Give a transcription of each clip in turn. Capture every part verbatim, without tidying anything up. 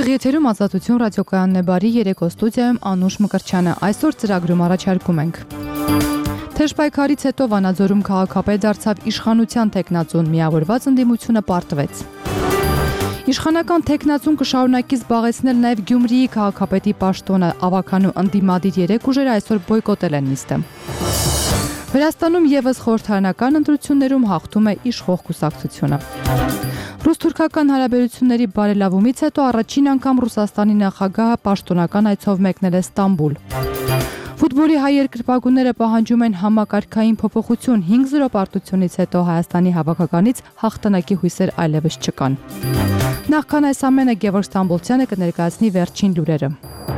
Ուղիղ եթերում Ազատություն ռադիոկայանն է, բարի երեկո, ստուդիայում Անուշ Մկրտչյանը։ Այսօր ծրագրում առաջարկում ենք. Թեժպայքարից հետո Վանաձորում քաղաքապետ դարձավ իշխանության թեկնածուն, միավորված ընդդիմությունը պարտվեց։ Իշխանական թեկնածուն կշարունակի զբաղեցնել նաև Գյումրիի քաղաքապետի պաշտոնը, ավագանու ընդդիմադիր երեք ուժերը այսօր բոյկոտել են նիստը։ Վրաստանում ևս խորհրդարանական ընտրություններում հաղթում է իշխող կուսակցությունը։ Ռուս-թուրքական հարաբերությունների բարելավումից հետո առաջին անգամ Ռուսաստանի նախագահը պաշտոնական այցով մեկնել է Ստամբուլ։ Ֆուտբոլի հայ երկրպագուները պահանջում են համակարգային փոփոխություն, հինգ զրո պարտությունից հետո Հայաստանի հավաքականից հաղթանակի հույսեր այլևս չկան։ Նախքան այս ամենը Գևորգ Ստամբոլցյանը կներկայացնի վերջին լուրերը։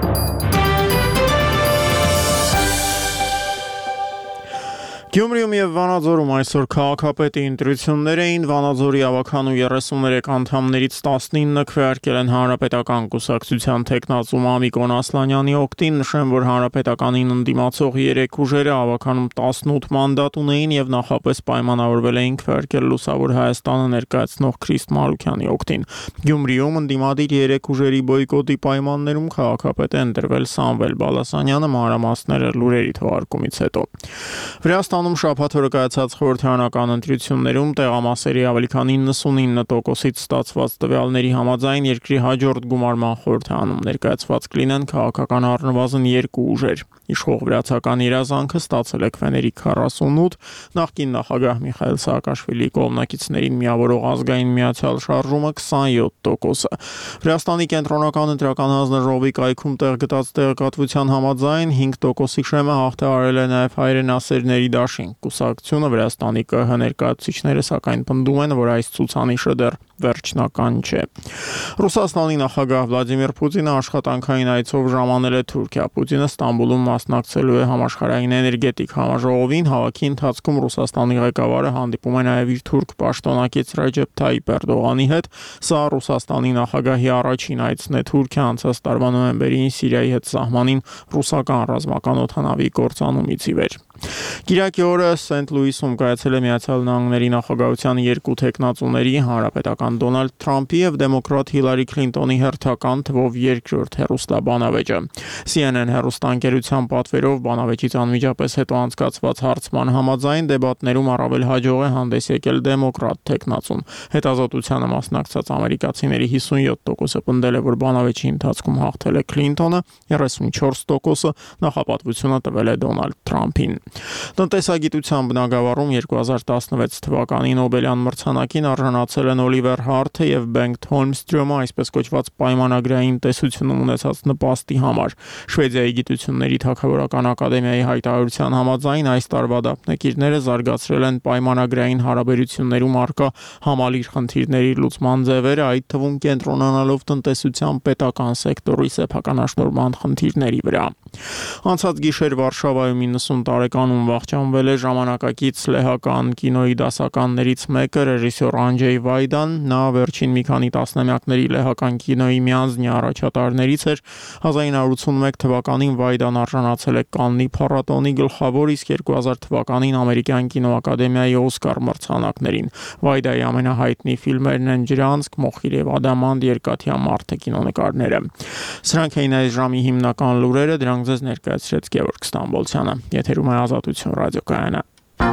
Գյումրիում և Վանաձորում այսօր քաղաքապետի ընտրություններ էին, Վանաձորի ավագանու երեսուններեք անդամներից տասնինը քվեարկել են Հանրապետական կուսակցության թեկնածու Մամիկոն Ասլանյանի օգտին, նշեմ, որ Հանրապետականին ընդդիմացող երեք ուժերը ավագանում տասնութ մանդատ ունեին և նախապես պայմանավորվել էին քվեարկել Լուսավոր Հայաստանը ներկայացնող Քրիստ Մարուքյանի օգտին։ Գյումրիում ընդդիմադիր երեք ուժերի բոյկոտի պայմաններում քաղաքապետ է ընտրվել Սամվել Բալասանյանը, մանրամասները լուրերի թողարկումից հետո։ Վրաստանում շաբաթ օրը կայացած խորհրդարանական ընտրություններում տեղամասերի ավելի քան իննսունինը տոկոսից ստացված տվյալների համաձայն երկրի հաջորդ գումարման խորհրդարանում ներկայացված կլինեն քաղաքական առնվազն երկու ուժեր։ Իշխող վրացական երազանքը ստացել է քվեների քառասունութ, նախկին նախագահ Միխայիլ Սաակաշվիլիի կողմնակիցներին միավորող ազգային միացյալ շարժումը քսանյոթ տոկոսը։ Վրաստանի կենտրոնական ընտրական հանձնաժողովի կայքում տեղ գտած տեղեկատվության համաձայն հինգ տոկոսի շեմը հաղթահարել է նաև հայրենասերների դաշինք կուսակցությունը։ Վրաստանի ԿՀ ներկայացուցիչները սակայն պնդում են, որ այս ցուցանիշը դեռ վերջնական չէ։ Ռուսաստանի նախագահ Վլադիմիր Պուտինը աշխատանքային այցով ժամանել է Թուրքիա։ Պուտինը Ստամբուլում մասնակցելու է համաշխարհային էներգետիկ համաժողովին։ Հավաքի ընթացքում Ռուսաստանի ղեկավարը հանդիպում է նաև իր թուրք պաշտոնակից Ռեջեփ Թայիպ Էրդողանի հետ։ Սա Ռուսաստանի նախագահի առաջին այցն է Թուրքիա անցած տարվա նոյեմբերին Սիրիայի հետ սահմանին ռուսական ռազմական օդանավի կործանումից ի վեր։ Կիրակի օրը Սենթ Լուիսում կայացել է Միացյալ Նահանգների նախագահության երկու թեկնածուների, հանրապետական Դոնալդ Թրամփի և դեմոկրատ Հիլարի Քլինտոնի հերթական թվով երկրորդ հեռուստաբանավեճը։ C N N հեռուստաընկերության պատվերով բանավեճից անմիջապես հետո անցկացված հարցման համաձայն դեբատներում առավել հաջող է հանդես եկել դեմոկրատ թեկնածուն։ Հետազոտությանը մասնակցած ամերիկացիների հիսունյոթ տոկոսը պնդել է, որ բանավեճի ընթացքում հաղթել է Քլինտոնը, երեսունչորս տոկոսը նախապատվությունը տվել է Դոնալդ Թրամփին։ Տնտեսագիտության բնագավառում երկու հազար տասնվեց թվականի Նոբելյան մրցանակին արժանացել են Օլիվեր Հարթը և Բենգտ Հոլմստրյոմը այսպես կոչված պայմանագրային տեսությունում ունեցած նպաստի համար։ Շվեդիայի գիտությունների թագավորական ակադեմիայի հայտարարության համաձայն այս տարվա դափնեկիրները զարգացրել են պայմանագրային հարաբերություններում առկա համալիր խնդիրների լուծման ձևերը, այդ թվում կենտրոնանալով տնտեսության պետական սեկտորի սեփականաշնորհման խնդիրների վրա։ Անցած գիշեր Վարշավայում իննսուն տարեկանում վախճանվել է ժամանակակից լեհական կինոյի դասականներից մեկը, ռեժիսոր Անջեյ Վայդան։ Նա վերջին մի քանի տասնամյակների լեհական կինոյի միանձնյա առաջատարներից էր։ հազար նույն հարյուր ութսունմեկ թվականին Վայդան արժանացել է Կաննի փառատոնի գլխավոր, իսկ երկու հազար թվականին ամերիկյան կինոակադեմիայի Օսկար մրցանակներին։ Վայդայի ամենահայտնի ֆիլմերն են Ջրանսկ, Մոխիր և Ադամանդ, Երկաթյա մարդը կինոնկարները։ Սրանք էին այս ժամի հիմնական լուրերը, դրանք ձեզ ներկայացրեց Գևորգ Ստամբոլցյանը։ Եթերում է Ազատություն ռադիոկայանը։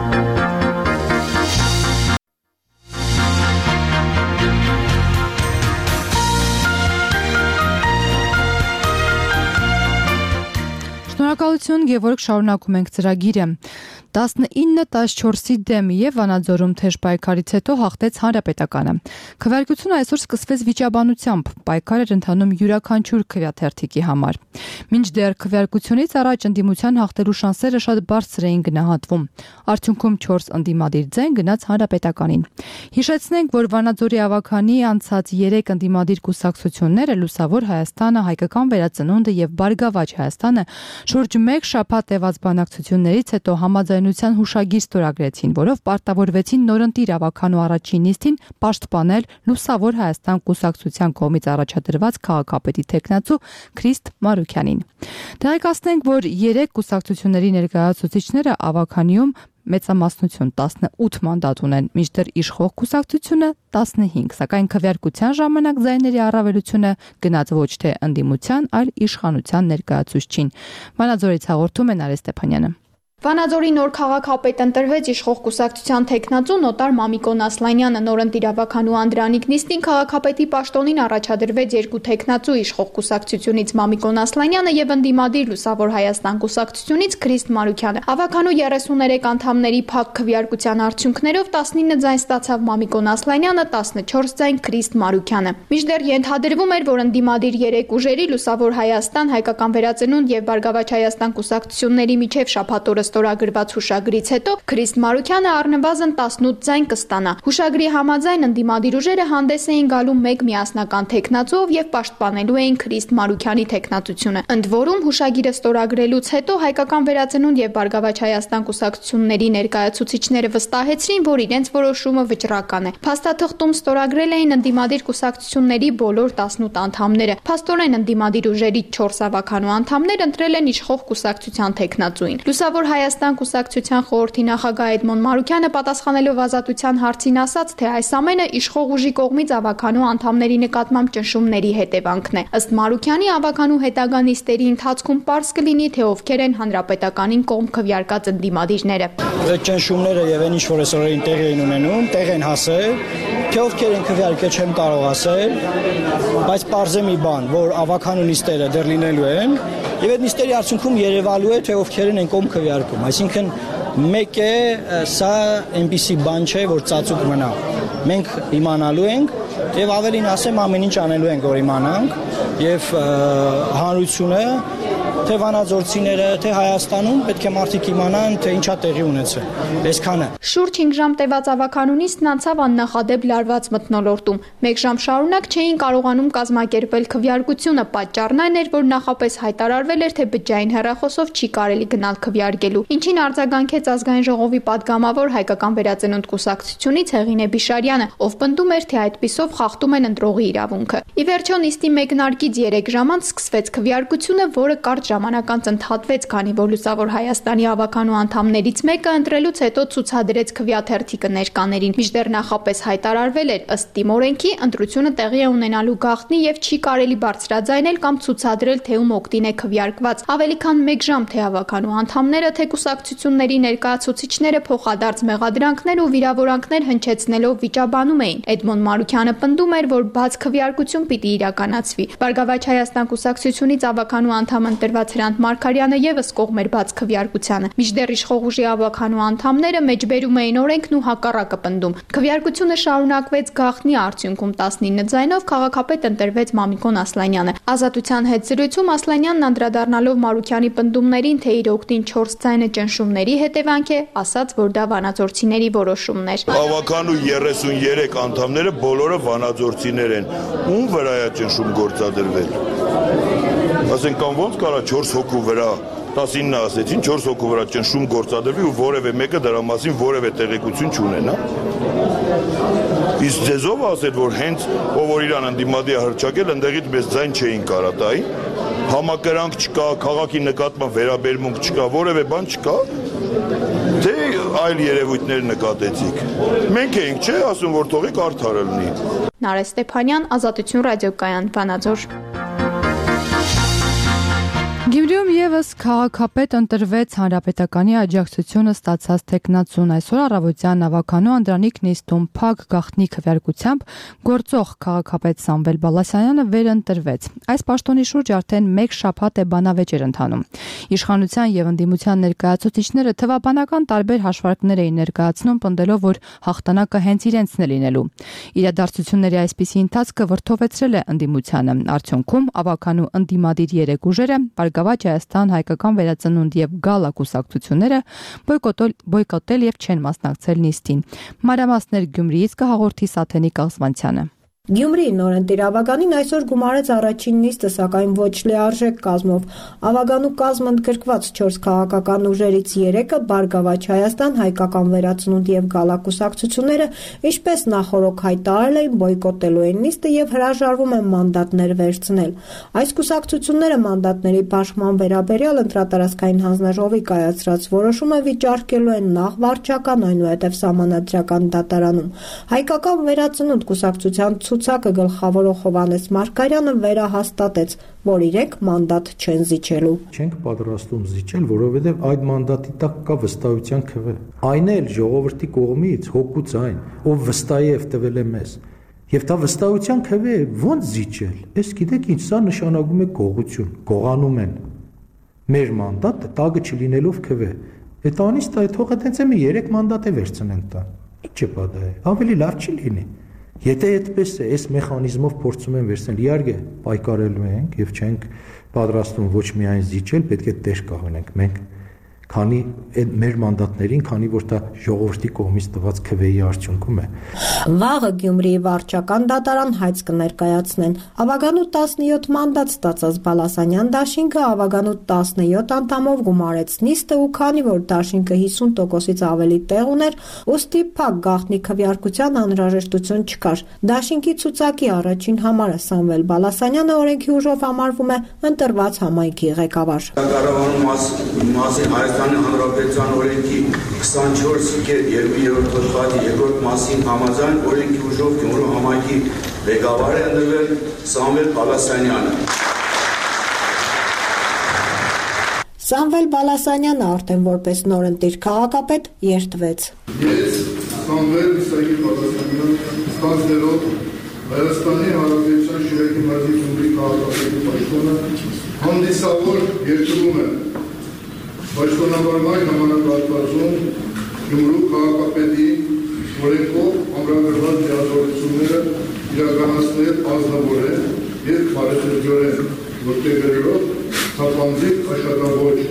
Շնորհակալություն, Գևորգ, շարունակում ենք ծրագիրը։ տասնինը տասնչորսի դեմ և Վանաձորում թեժ պայքարից հետո հաղթեց Հանրապետականը։ Քվեարկությունը այսօր սկսվեց վիճաբանությամբ, պայքար էր ընթանում յուրաքանչյուր քվեաթերթիկի համար։ Մինչդեռ քվեարկությունից առաջ ընդդիմության հաղթելու շանսերը շատ բարձր էին գնահատվում։ Արդյունքում չորս ընդդիմադիր ձայն գնաց Հանրապետականին։ Հիշեցնենք, որ Վանաձորի ավագանի անցած երեք ընդդիմադիր կուսակցությունները Լուսավոր Հայաստանը, Հայկական վերածնունդը և Բարգավաճ Հայաստանը շուրջ մեկ շաբաթ տևած բանակցություններից հետո համաձայնության հուշագիր ստորագրեցին, որով պարտավորվեցին նորընտիր ավագանու առաջին նիստին պաշտպանել Լուսավոր Հայաստան կուսակցության կողմից առաջադրված քաղաքապետի թեկնածու Քրիստ Մարուքյանին։ Տեղեկացնենք, որ երեք կուսակցությունների ներկայացուցիչները ավագանիում մեծամասնություն տասնութ մանդատ ունեն, մինչդեռ իշխող կուսակցությունը տասնհինգ, սակայն քվեարկության ժամանակ ձայների առավելությունը գնաց ոչ թե ընդդիմության, այլ իշխանության ներկայացուցչին։ Վանաձորից հաղորդում է Նարէ Ստեփանյանը։ Վանաձորի նոր քաղաքապետ ընտրվեց իշխող կուսակցության թեկնածու նոտար Մամիկոն Ասլանյանը։ Նորընտիր ավականու Անդրանիկ նիստին քաղաքապետի պաշտոնին առաջադրվեց երկու թեկնածու իշխող կուսակցությունից Մամիկոն Ասլանյանը եւ ընդդիմադիր Լուսավոր Հայաստան կուսակցությունից Քրիստ Մարուքյանը։ Ավականու երեսուներեք անդամների փակ քվեարկության արդյունքներով տասնինը ձայն ստացավ Մամիկոն Ասլանյանը, տասնչորս ձայն Քրիստ Մարուքյանը։ Մինչդեռ ենթադրվում էր, որ ընդդիմադիր երեք ուժերի Լուսավոր Հայաստան, Հայկական վերածնունդ եւ Բարգավաճ Հայաստան կուսակցությունների միջև շաբաթ օրը ստորագրված հուշագրից հետո Քրիստ Մարուքյանը առնվազն տասնութ ձայն կստանա։ Հուշագրի համաձայն ընդդիմադիր ուժերը հանդես էին գալու մեկ միասնական թեկնածուով եւ պաշտպանելու էին Քրիստ Մարուքյանի թեկնածությունը։ Ընդ որում հուշագիրը ստորագրելուց հետո Հայկական վերածնունդ եւ Բարգավաճ Հայաստան կուսակցությունների ներկայացուցիչները վստահեցրին, որ իրենց որոշումը վճռական է։ Փաստաթղթում ստորագրել էին ընդդիմադիր կուսակցությունների բոլոր տասնութ անդամները։ Փաստորեն ընդդիմադիր ուժերի չորս ավականու անդամներ ընտրել են իշխող կուսակցության թեկնածուին։ Լուսավոր Հայաստան կուսակցության խորհրդի նախագահ Էդմոն Մարուքյանը պատասխանելով ազատության հարցին ասաց, թե այս ամենը իշխող ուժի կողմից ավականու անդամների նկատմամբ ճնշումների հետևանքն է։ Ըստ Մարուքյանի ավականու հետագա նիստերի ընթացքում պարզ կլինի, թե ովքեր են հանրապետականին կողմ քվեարկած ընդդիմադիրները։ Այդ ճնշումները եւ այն ինչ որ այսօրին տեղի են ունենում, տեղ են հասել, թե ովքեր են քվեարկել չեմ կարող ասել, բայց պարզ է մի բան, որ ավականու նիստերը դեռ լինելու են եւ այդ նիստերի արդյունքում երևալու է, թե ովքեր են կողմ քվեարկում, այսինքն մեկ է սա այնպիսի բան չէ, որ ծածուկ մնա։ Մենք իմանալու ենք եւ ավելին ասեմ, ամեն ինչ անելու ենք, որ իմանանք եւ հանրությունը թե վանաձորցիները, թե Հայաստանում պետք է մարդիկ իմանան, թե ինչա տեղի ունեցել։ Այսքանը։ Շուրջ հինգ ժամ տևած ավականու նիստն անցավ աննախադեպ լարված մթնոլորտում։ Մեկ ժամ շարունակ չէին կարողանում կազմակերպել քվեարկությունը, պատճառն այն էր, որ նախապես հայտարարվել էր, թե բջջային հեռախոսով չի կարելի գնալ քվեարկելու, ինչին արձագանքեց ազգային ժողովի падգամավոր Հայկական վերածնունդ կուսակցությունից Հեղինե Բիշարյանը, ով պնդում էր, թե այդպիսով խախտում են ընտրողի իրավունքը։ Ի վերջո նիստի մեկնարկից երեք ժամ անց սկսվեց քվեարկությունը, որը կարճ ժամանակ անց ընդհատվեց, քանի որ Լուսավոր Հայաստանի ավականու անդամներից մեկը ընտրելուց հետո ցուցադրեց քվեաթերթիկը ներկաներին։ Մինչդեռ նախապես հայտարարվել էր, ըստ տիմորենքի ընտրությունը տեղի է ունենալու գաղտնի եւ չի կարելի բարձրաձայնել կամ ցուցադրել, թե ում օգտին է քվեարկված։ Ավելի քան մեկ ժամ թե ավականու անդամները, թե կուսակցությունների ներկայացուցիչները փոխադարձ մեղադրանքներ ու վիրավորանքներ հնչեցնելով վիճաբանում էին։ Էդմոն Մարուքյանը պնդում էր, որ բաց քվեարկություն պիտի իրականացվի։ Բարգավաճ Հայաստան կուսակցությունից ավականու անդամ ընտրված Հրանտ Մարգարյանը եւս կողմ էր բաց քվեարկությանը։ Մինչդեռ իշխող ուժի ավականու անդամները մեջբերում էին օրենքն ու հակառակը պնդում։ Քվեարկությունը շարունակվեց գաղտնի արդյունքում տասնինը ձայնով քաղաքապետ ընտրվեց Մամիկոն Ասլանյանը։ Ազատության հետ զրույցում Ասլանյանն անդրադառնալով Մարուքյանի պնդումներին, թե իր օգտին չորս ձայնը ճնշումների հետևանք է, ասաց, որ դա վանաձորցիների որոշումն էր։ Ավականու երեսուներեք անդամները բոլորը վանաձորցիներ են։ Ում վրա է ճնշում գործադրվել։ Ասենք կամ ոնց կարա չորս հոգու վրա տասինը ասեցին, չորս հոգու վրա ճնշում գործադրվի ու որևէ մեկը դրա մասին որևէ տեղեկություն չունենա։ Իսկ ձեզով ասել, որ հենց ով որ իրան ընդդիմադի հրճակել, ընդեղից մեզ ձայն չէին կարա տայի, համակրանք չկա, քաղաքի նկատմամբ վերաբերմունք չկա, որևէ բան չկա, թե այլ երևույթներ նկատեցիք։ Մենք էինք, չէ, ասում, որ թողեք արդար լինի։ Նարէ Ստեփանյան, Ազատություն ռադիոկայան, Վանաձոր։ Գյումրիում եւս քաղաքապետ ընտրվեց հանրապետականի աջակցությունը ստացած տեխնացուն։ Այսօր առավոտյան ավականու Անդրանիկ նիստում փակ գաղտնի քվեարկությամբ գործող քաղաքապետ Սամվել Բալասանյանը վերընտրվեց։ Այս պաշտոնի շուրջ արդեն մեկ շաբաթ է բանավեճեր ընթանում։ Իշխանության եւ ընդդիմության ներկայացուցիչները թվաբանական տարբեր հաշվարկներ էին ներկայացնում, պնդելով, որ հաղթանակը հենց իրենցն է լինելու։ Իրադարձությունների այսպիսի ընթացքը վրդովեցրել է ընդդիմությանը։ Արդյունքում ավականու ընդդիմադիր երեք ուժերը Բարգավաճ Հայաստան, Հայկական վերածնունդ եւ Գալա կուսակցությունները բոյկոտել բոյկոտել եւ չեն մասնակցել նիստին։ Մանրամասներ Գյումրիից կհաղորդի Սաթենիկ Աղզվանցյանը։ Գյումրիի նորընտիր Ավագանին այսօր գումարեց առաջին նիստը, սակայն ոչ լիարժեք կազմով։ Ավագանու կազմն ընդգրկված չորս քաղաքական ուժերից երեքը՝ Բարգավաճ Հայաստան, Հայկական վերածնունդ և Գալա կուսակցությունները, ինչպես նախօրոք հայտարարել էին, բոյկոտելու են նիստը և հրաժարվում են մանդատներ վերցնել։ Այս կուսակցությունները մանդատների բաշխման վերաբերյալ ընտրատարածքային հանձնաժողովի կայացրած որոշումը վիճարկելու են նախ վարչական, այնուհետև սահմանադրական դատարանում։ Հայկական վերածնունդ կուսակցության ցուցակը գլխավորող Հովհաննես Մարգարյանը վերահաստատեց, որ իրենք մանդատ չեն զիջելու։ Չենք պատրաստում զիջել, որովհետև այդ մանդատի տակ կա վստահության քվե։ Այն էլ ժողովրդի կողմից հոգուց այն, ով վստահիև տվել է մեզ։ Եվ դա վստահության քվե է, ո՞նց զիջել։ Էս գիտեք ինչ, սա նշանակում է գողություն, գողանում են։ Մեր մանդատը տագը չլինելով քվե։ Այդ անից դա թողը տենց է մի երեք մանդատ է վերցնեն տա։ Ինչ է պատահ է, ավելի լավ չի լինի։ Եթե այդպես է, այս մեխանիզմով փորձում են վերցնել, իհարկե պայքարելու ենք եւ չենք պատրաստվում ոչ միայն զիջել, պետք է տեր կանգնենք մենք, քանի այդ մեր մանդատներին, քանի որ դա ժողովրդի կողմից տված քվեի արդյունքում է։ Վաղը Գյումրիի վարչական դատարան հայց կներկայացնեն։ Ավագանու տասնյոթ մանդատ ստացած Բալասանյան դաշինքը Ավագանու տասնյոթ անդամով գումարեց նիստը, ու քանի որ դաշինքը հիսուն տոկոսից ավելի տեղ ուներ, ուստի փակ գաղտնի քվեարկության անհրաժեշտություն չկար։ Դաշինքի ցուցակի առաջին համարը Սամվել Բալասանյանը օրենքի ուժով համարվում է ընտրված համայնքի ղեկավար։ Հայաստանի Հանրապետության օրենքի քսանչորս երկու երրորդ հոդվածի երկրորդ մասին համաձայն օրենքի ուժով Գյումրու համայնքի ղեկավար է ընտրվել Սամվել Բալասանյանը։ Սամվել Բալասանյանը արդեն որպես նորընտիր քաղաքապետ երդվեց։ Ես Սամվել Իսահակ Բալասանյան ստանձնելով Հայաստանի Հանրապետության Շիրակի մարզի Գյումրի քաղաքապետի պաշտոնը հանդիսավոր երդվում եմ Պաշտոնավարման ժամանակահատվածում Գյումրու քաղաքապետի օրենքով ամրագրված լիազորությունները իրականացնել ազնվորեն և բարեփոխորեն որդեգրելով թափանցիկ աշխատավոր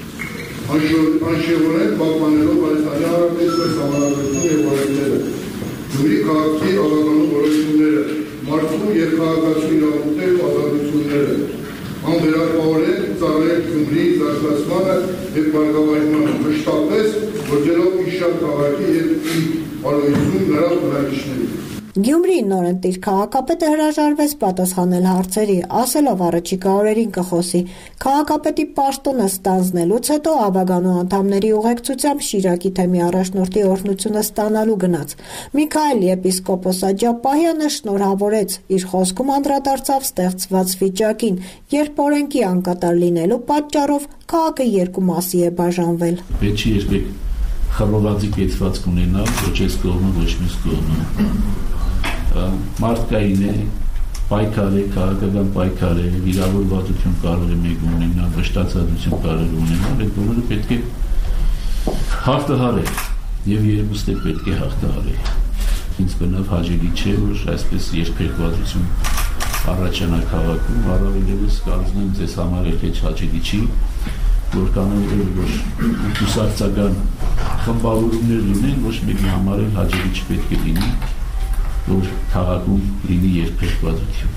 անշեղորեն պահպանելով Հայաստանի Հանրապետության սահմանադրությունը և օրենքները, Գյումրի քաղաքի ավագանու որոշումները, մարդու և քաղաքացու իրավունքներ ու ազատությունները, անվերապահորեն ծառայել Գյումրիի զարգացմանը և բարգավաճմանը, մշտապես գործելով իր շատ քաղաքի և իր բարոյություն նրա բնակիչների։ Գյումրիի նորընտիր քաղաքապետը հրաժարվեց պատասխանել հարցերի, ասելով առաջիկա օրերին կխոսի։ Քաղաքապետի պաշտոնը ստանձնելուց հետո Ավագանու անդամների ուղեկցությամբ Շիրակի թեմի առաջնորդի օրհնությունը ստանալու գնաց։ Միքայել եպիսկոպոս Աջապահյանը շնորհավորեց, իր խոսքում անդրադարձավ ստեղծված վիճակին, երբ օրենքի անկատար լինելու պատճառով քաղաքը երկու մասի է բաժանվել։ Պետք չի երբեք խռովվածի կեցվածք ունենալ, ոչ այս կողմը, ոչ մյուս կողմը։ Մարդկային է, պայքար է, քաղաքական պայքար է, վիրավորվածություն կարող է մեկ ունենալ, վշտացածություն կարող է ունենալ, այդ բոլորը պետք է հաղթահարել եւ երկուսը պետք է հաղթահարել։ Ինձ բնավ հաջելի չէ, որ այսպես երկրպետություն առաջանա քաղաքում, առավել ևս կարծում եմ ձեզ համար էլ հեչ հաջելի չի, որ կանոնները որ կուսակցական խմբավորումներ լինեն, ոչ մեկի համար էլ հաջելի չպետք է լինի, որ քաղաքում լինի երկրպետություն։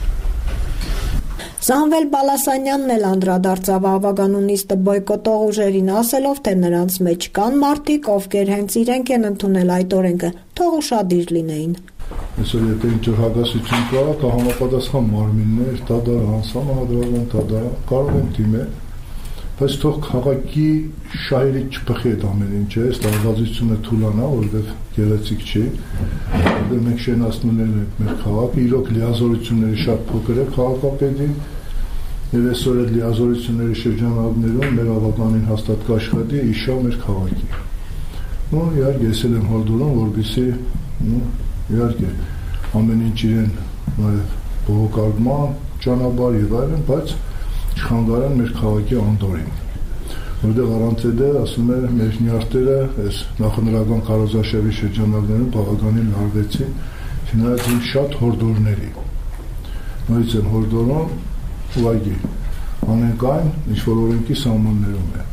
Սամվել Բալասանյանն էլ անդրադարձավ Ավագանու նիստը բոյկոտող ուժերին, ասելով, թե նրանց մեջ կան մարդիկ, ովքեր հենց իրենք են ընդունել այդ օրենքը, թող ուշադիր լինեին։ Այսօր եթե ինչ-որ հակասություն կա, կա համապատասխան մարմիններ, դա դա համադրական, դա դա կարող են դիմել, բայց թող քաղաքի շահերից չփխի այդ ամեն ինչը, այս լարվածությունը թուլանա, որովհետև գեղեցիկ չի, որովհետև մենք շենացնում ենք մեր քաղաքը, իրոք լիազորությունների շատ փոքր է քաղաքապետին, եւ այսօր այդ լիազորությունների շրջանակներում մեր ավականին հաստատ կաշխատի իշա մեր քաղաքի։ Ու իհարկե ես էլ եմ հորդորում, որպեսզի իհարկե ամեն ինչ իրեն նաև բողոքարկման ճանապարհ եւ այլն, բայց չխանգարեն մեր քաղաքի անդորին, որտեղ առանց դա ասում է մեր նյարդերը այս նախնրական քարոզաշավի շրջանակներում բավականին լարվեցին, չնայած շատ հորդորների։ Նույնիսկ են հորդորում ուղղակի անենք այն, ինչ որ օրենքի սահմաններում է,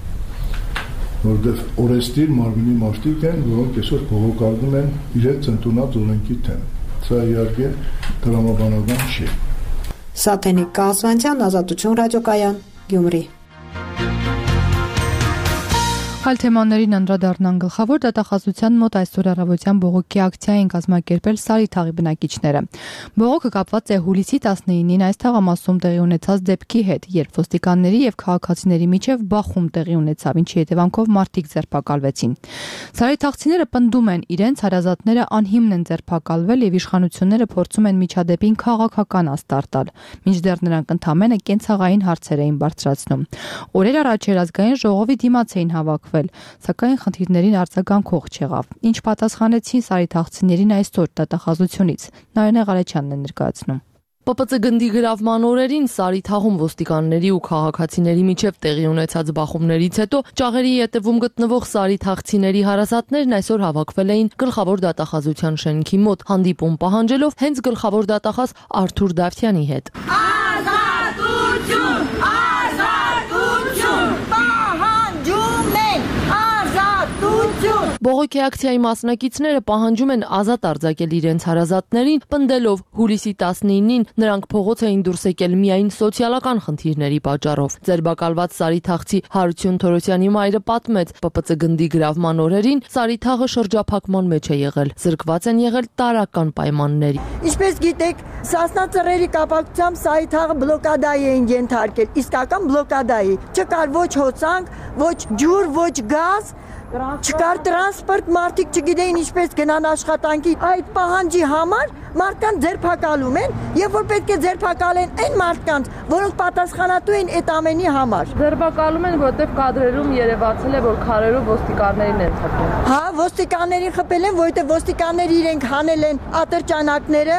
որտեղ օրենսդիր մարմինի մարդիկ են, որոնք այսօր բողոքարկում են իրենց ընդունած օրենքի թեմ։ Սա իհարկե դրամաբանական չի։ Սաթենիկ Կազվանցյան, Ազատություն ռադիոկայան, Գյումրի։ Այլ թեմաներին անդրադառնան գլխավոր դատախազության մոտ այսօր առավոտյան բողոքի ակցիա են կազմակերպել Սարի թաղի բնակիչները։ Բողոքը կապված է հուլիսի տասնինին այս թաղամասում տեղի ունեցած դեպքի հետ, երբ ոստիկանների եւ քաղաքացիների միջև բախում տեղի ունեցավ, ինչի հետևանքով մարդիկ ձերբակալվեցին։ Սարի թաղցիները պնդում են, իրենց հարազատները անհիմն են ձերբակալվել եւ իշխանությունները փորձում են միջադեպին քաղաքական աստար տալ, մինչդեռ նրանք ընդամենը կենցաղային հարցեր էին բարձրացնում։ Օրեր առաջ Ազգային ժողովի դիմաց էին հավաքվել, սակայն խնդիրներին արձագանքող չեղավ։ Ինչ պատասխանեցին Սարի թաղցիներին այսօր դատախազությունից։ Նարինե Ղարեչյանն է ներկայացնում։ Պ Պ Ց գնդի գրավման օրերին Սարի թաղում ոստիկանների ու քաղաքացիների միջև տեղի ունեցած բախումներից հետո ճաղերի ետևում գտնվող Սարի թաղցիների հարազատներն այսօր հավաքվել էին գլխավոր դատախազության շենքի մոտ, հանդիպում պահանջելով հենց գլխավոր դատախազ Արթուր Դավթյանի հետ։ Ազատություն, ազատություն, պահանջում են ազատություն։ Բողոքի ակցիայի մասնակիցները պահանջում են ազատ արձակել իրենց հարազատներին, պնդելով հուլիսի տասնինին նրանք փողոց էին դուրս եկել միայն սոցիալական խնդիրների պատճառով։ Ձերբակալված Սարի թաղցի Հարություն Թորոսյանի մայրը պատմեց, Պ Պ Ց գնդի գրավման օրերին Սարի թաղը շրջափակման մեջ է եղել, զրկված են եղել տարրական պայմանների։ Ինչպես գիտեք, Սասնա ծռերի կապակցությամբ Սարի թաղը բլոկադայի էին ենթարկել, իսկական բլոկադայի։ Չկար ոչ հոսանք, ոչ ջուր, ոչ գազ, չկար տրանսպորտ, մարդիկ չգիտեին ինչպես գնան աշխատանքի։ Այդ պահանջի համար մարդկանց ձերբակալում են, եւ որ պետք է ձերբակալեն այն մարդկանց, որոնք պատասխանատու են այդ ամենի համար։ Ձերբակալում են, որտեղ կադրերում երևացել է, որ քարերով ոստիկաններին են խփել։ Հա, ոստիկաններին խփել են, որովհետեւ ոստիկանները իրենք հանել են ատրճանակները։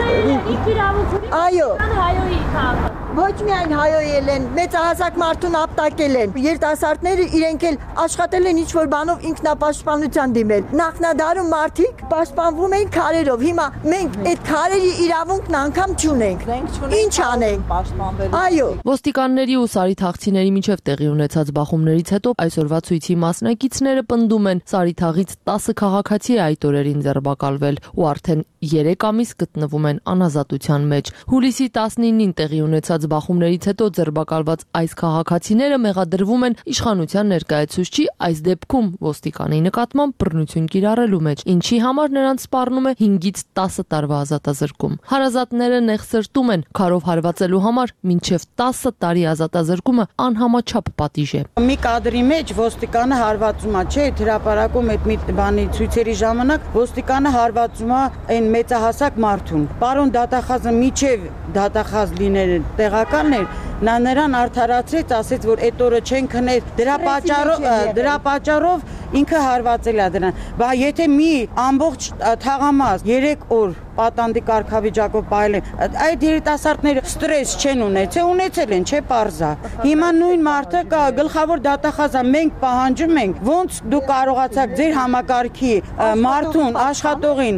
Այո։ Հայոյի քաղաքը։ Ոչ միայն հայոյել են, մեծահասակ մարդուն ապտակել են։ Երիտասարդները իրենք էլ աշխատել են ինչ-որ բանով ինքնապաշտպանության դիմել։ Նախնադարում մարդիկ պաշտպանվում էին քարերով։ Հիմա մենք այդ քարերի իրավունքն անգամ չունենք։ Ինչ անենք։ Այո։ Ոստիկանների ու Սարի թաղցիների միջև տեղի ունեցած բախումներից հետո այսօրվա ցույցի մասնակիցները պնդում են, Սարի թաղից տասը քաղաքացի է այդ օրերին ձերբակալվել ու արդեն երեք ամիս գտնվում են անազատության մեջ։ Հուլիսի տասնինին տեղի ունեցած բախումներից հետո ձերբակալված այս քաղաքացիները մեղադրվում են իշխանության ներկայացուցչի այս դեպքում ոստիկանի նկատմամբ բռնություն կիրառելու մեջ, ինչի համար նրանց սպառնում է հինգից տասը տարվա ազատազրկում։ Հարազատները նեղսրտում են քարով հարվածելու համար մինչև տասը տարի ազատազրկումը անհամաչափ պատիժ է։ Մի կադրի մեջ ոստիկանը հարվածում է, չէ, հրապարակում այդ մի բանի ցույցերի ժամանակ ոստիկանը հարվածում է այն մեծահասակ մարդուն։ Պարոն դատախազը միջև դատախազ լինել տեղականն էր, նա նրան արդարացրեց, ասեց, որ այդ օրը չեն քնել, դրա պատճառով դրա պատճառով ինքը հարվածել է դրան։ Բա եթե մի ամբողջ թաղամաս երեք օր պատանդի կարգավիճակով պահել են, այդ երիտասարդները ստրես չեն ունեցել, ունեցել են, չէ, պարզա։ Հիմա նույն մարդը կա գլխավոր դատախազա, մենք պահանջում ենք, ոնց դու կարողացաք ձեր համակարգի մարդուն, աշխատողին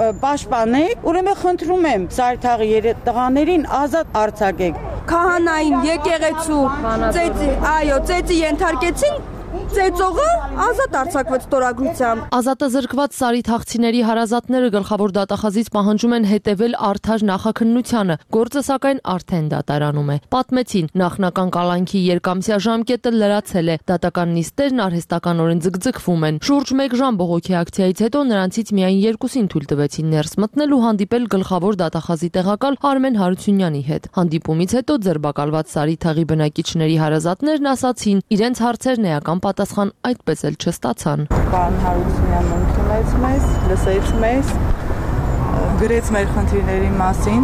պաշտպանեք, ուրեմն խնդրում եմ Սարի թաղի երիտղաներին ազատ արձակեք։ Քահանային եկեղեցու ծեծի, այո, ծեծի ենթարկեցին, ծեծողը ազատ արձակվեց ստորագրությամբ։ Ազատազրկված Սարի թաղցիների հարազատները գլխավոր դատախազից պահանջում են հետևել արդար նախաքննությանը, գործը սակայն արդեն դատարանում է։ Պատմեցին, նախնական կալանքի երկամսյա ժամկետը լրացել է, դատական նիստերն արհեստականորեն ձգձգվում են։ Շուրջ մեկ ժամ բողոքի ակցիայից հետո նրանցից միայն երկուսին թույլ տվեցին ներս մտնել ու հանդիպել գլխավոր դատախազի տեղակալ Արմեն Հարությունյանի հետ։ Հանդիպումից հետո ձերբակալված Սարի թաղի բնակիչների հարազատներն ասացին, իրենց հարցերն էական պատասխան այդպես էլ չստացան։ Պարոն Հարությունյանն ընդունեց մեզ, լսեց մեզ, գրեց մեր խնդիրների մասին,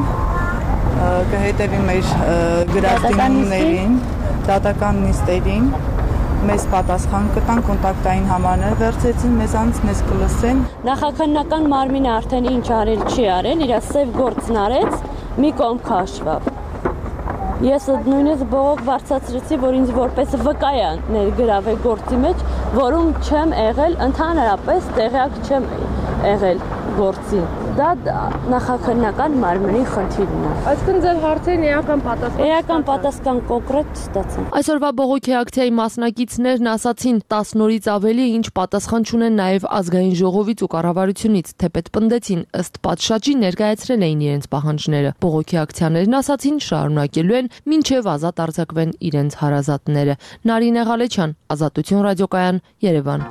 կհետևի մեր գրաստիմումներին, դատական նիստերին, մեզ պատասխան կտան, կոնտակտային համարներ վերցեցին, մեզանից մեզ կլսեն։ Նախաքննական մարմինը արդեն ինչ արել չի արել, իր սև գործն արեց, մի կողմ քաշվավ։ Ես նույնիսկ բողոք բարձրացրեցի, որ ինձ որպես վկայա ներգրավել գործի մեջ, որում չեմ եղել, ընդհանրապես տեղյակ չեմ եղել։ գործի։ Դա նախաքննական մարմնի խնդիրն է։ Այսինքն ձեր հարցերին էական պատասխան։ Էական պատասխան կոնկրետ ստացան։ Այսօրվա բողոքի ակցիայի մասնակիցներն ասացին տասն օրից ավելի ինչ պատասխան չունեն նաև ազգային ժողովից ու կառավարությունից, թեպետ պնդեցին ըստ պատշաճի ներկայացրել էին իրենց պահանջները։ Բողոքի ակցիաներն ասացին շարունակելու են մինչև ազատ արձակվեն իրենց հարազատները։ Նարինե Ղալեչյան, Ազատություն ռադիոկայան, Երևան։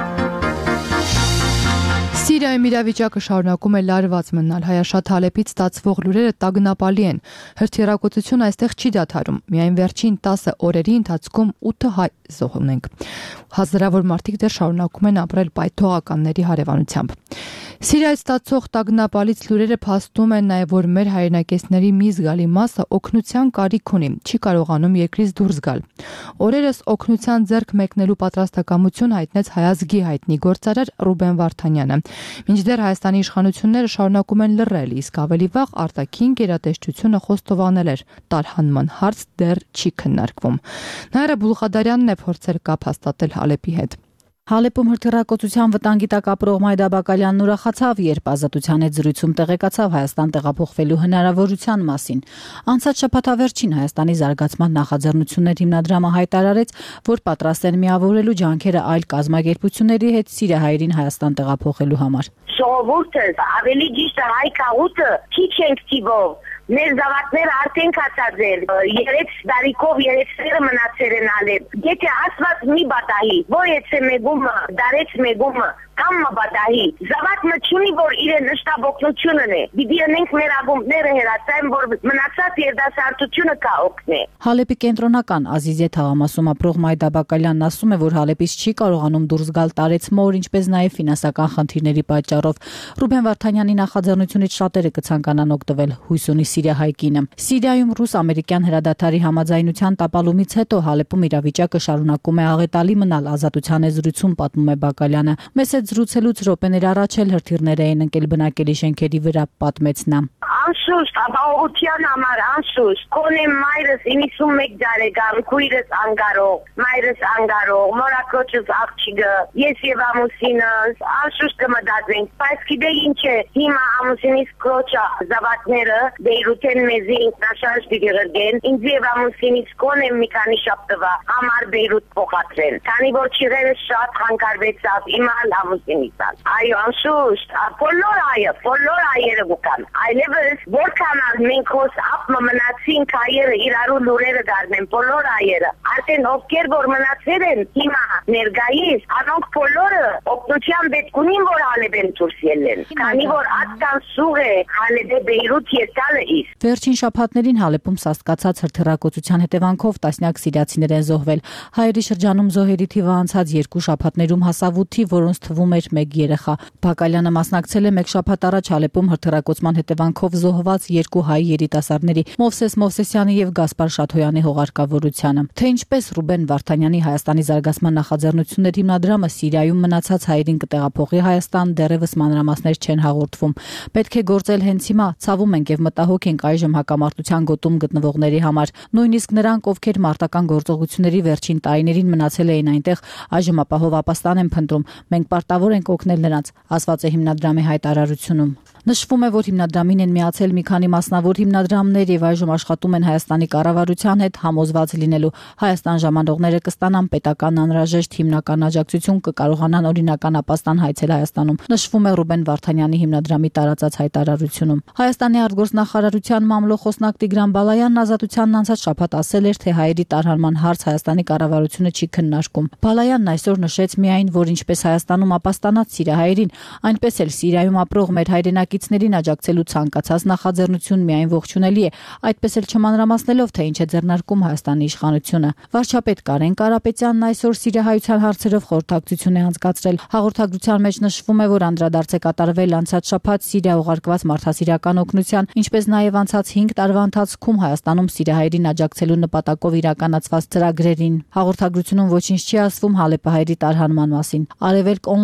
Սիրիայում իրավիճակը շարունակում է լարված մնալ, հայաշատ Հալեպից ստացվող լուրերը տագնապալի են։ Հրթիռակոծությունը այստեղ չի դադարում։ Միայն վերջին տասը օրերի ընթացքում ութ հայ զոհ ունենք։ Հազարավոր մարդիկ դեռ շարունակում են ապրել պայթողականների հարևանությամբ։ Սիրիայից ստացող տագնապալից լուրերը փաստում են նաև, որ մեր հայրենակիցների մի զգալի մասը օգնության կարիք ունի, չի կարողանում երկրից դուրս գալ։ Օրերս օգնության ձեռք մեկնելու պատրաստակամություն հայտնեց հայազգի հայտնի գործարար Ռուբեն Վարդանյանը։ Մինչդեռ Հայաստանի իշխանությունները շարունակում են լռել, իսկ ավելի վաղ արտաքին գերատեսչությունը խոստովանել էր՝ տարհանման հարց դեռ չի քննարկվում։ Նաիրա Բուլղադարյանն է փորձել կապ հաստատել Հալեպի հետ։ Հալեպում հրթիռակոծության վտանգի տակ ապրող Մայդա Բակալյանն ուրախացավ, երբ Ազատության հետ զրույցում տեղեկացավ Հայաստան տեղափոխվելու հնարավորության մասին։ Անցած շաբաթավերջին Հայաստանի զարգացման նախաձեռնություններ հիմնադրամը հայտարարեց, որ պատրաստ են միավորելու ջանքերը այլ կազմակերպությունների հետ սիրիահայերին Հայաստան տեղափոխելու համար։ Ժողովուրդը, ավելի ճիշտ հայ քաղուտը, քիչ ենք թիվով մեր զավակները արդեն կացածել, երեք դարիքով երեք սերը մնացել են Հալեպ։ Եթե ասված մի բատահի, որ եթե մեգումը, դարեց մեգումը, կամ մբատահի, զավակը չունի, որ իրեն նշտապ օգնությունն է։ Դիդի ենք մեր ագումբները հերացային, որ մնացած երդասարտությունը կա օգնե։ Հալեպի կենտրոնական Ազիզե թաղամասում ապրող Մայդա Բակալյանն ասում է, որ Հալեպից չի կարողանում դուրս գալ տարեցմոր, ինչպես նաև ֆինանսական խնդիրների պատճառով։ Ռուբեն Վարդանյանի նախաձեռնությունից շատերը կցանկանան օգտվել, հույս ունի Սիրիահայ կինը։ Սիրիայում ռուս-ամերիկյան հրադադարի համաձայնության տապալումից հետո Հալեպում իրավիճակը շարունակում է աղետալի մնալ, Ազատության հետ զրույցում պատմում է Բակալյանը։ Մեզ հետ զրուցելուց րոպեներ առաջ էլ հրթիռներ էին ընկել բնակելի շենքերի վրա, պատմեց նա։ Անշուշտ, ապահովության համար անշուշտ, կոնե մայրս իննսունմեկ տարեկան, քույրս անգարող, մայրս անգարող, մորակոչս աղջիկը, ես եւ ամուսինս, անշուշտ կմտածենք, բայց գիտե ինչ է, հիմա ամուսինիս կոչա զավակները Բեյրութեն մեզի ինքնաշարժ դիգրգեն, ինձ եւ ամուսինիս կոնե մի քանի շաբթվա համար Բեյրութ փոխադրել, քանի որ չիրերս շատ հանկարվեցավ, իմալ ամուսինիս։ Այո, անշուշտ, բոլոր այը, բոլոր այերը գուկան, այլևս որքան մենք հոս ապը մնացինք հայերը իրարու լուրերը դառնեն բոլոր հայերը արդեն ովքեր որ մնացել են հիմա ներկայիս անոնք բոլորը օգնության պետք ունին որ Հալեպեն դուրս ելեն քանի որ ատկան սուղ է Հալեպե Բեյրութ եկալը իս Վերջին շաբաթներին Հալեպում սաստկացած հրթիռակոծության հետևանքով տասնյակ սիրիացիներ են զոհվել հայերի շրջանում զոհերի թիվը անցած երկու շաբաթներում հասավ ութի որոնց թվում էր մեկ երեխա Բակալյանը մասնակցել է մեկ շաբաթ առաջ Հալեպում հրթիռակոծման հետևանքով զոհված երկու հայ երիտասարդների Մովսես Մովսեսյանի եւ Գասպար Շաթոյանի հողարկավորությանը թե ինչպես Ռուբեն Վարդանյանի Հայաստանի զարգացման նախաձեռնություններ հիմնադրամը Սիրիայում մնացած հայերին կտեղափոխի Հայաստան դեռևս մանրամասներ չեն հաղորդվում պետք է գործել հենց հիմա ցավում ենք եւ մտահոգ ենք այժմ հակամարտության գոտում գտնվողների համար նույնիսկ նրանք ովքեր մարտական գործողությունների վերջին տարիներին մնացել էին այնտեղ այժմ ապահով ապաստան են փնտրում մենք պարտավոր ենք օգնել նրանց ասված է հիմնադրամի հայտարարությունում Նշվում է, որ հիմնադրամին են միացել մի քանի մասնավոր հիմնադրամներ եւ այժմ աշխատում են Հայաստանի կառավարության հետ համոզված լինելու։ Հայաստան ժամանողները կստանան պետական անհրաժեշտ հիմնական աջակցություն, կկարողանան օրինական ապաստան հայցել Հայաստանում։ Նշվում է Ռուբեն Վարդանյանի հիմնադրամի տարածած հայտարարությունում։ Հայաստանի արտգործնախարարության մամլոխոսնակ Տիգրան Բալայանն Ազատությանն անցած շաբաթ ասել էր, թե հայերի տարհանման հարց Հայաստանի կառավարությունը չի քննարկում։ Բալայանն այսօր նշեց միայն, որ ինչպես Հայաստանում ապաստանած սիրիահայերին, այնպես էլ Սիրիայում ապրող մեր հայրենակի ներին աջակցելու ցանկացած նախաձեռնություն միայն ողջունելի է, այդպես էլ չմանրամասնելով, թե ինչ է ձեռնարկում Հայաստանի իշխանությունը։ Վարչապետ Կարեն Կարապետյանն այսօր սիրիահայության հարցերով խորհրդակցություն է անցկացրել։ Հաղորդագրության մեջ նշվում է, որ անդրադարձ է կատարվել անցած շաբաթ Սիրիա ուղարկված մարդասիրական օգնության, ինչպես նաև անցած հինգ տարվա ընթացքում Հայաստանում սիրիահայերին աջակցելու նպատակով իրականացված ծրագրերին։ Հաղորդագրությունում ոչինչ չի ասվում Հալեպահայերի տարհանման մասին։ Արևելք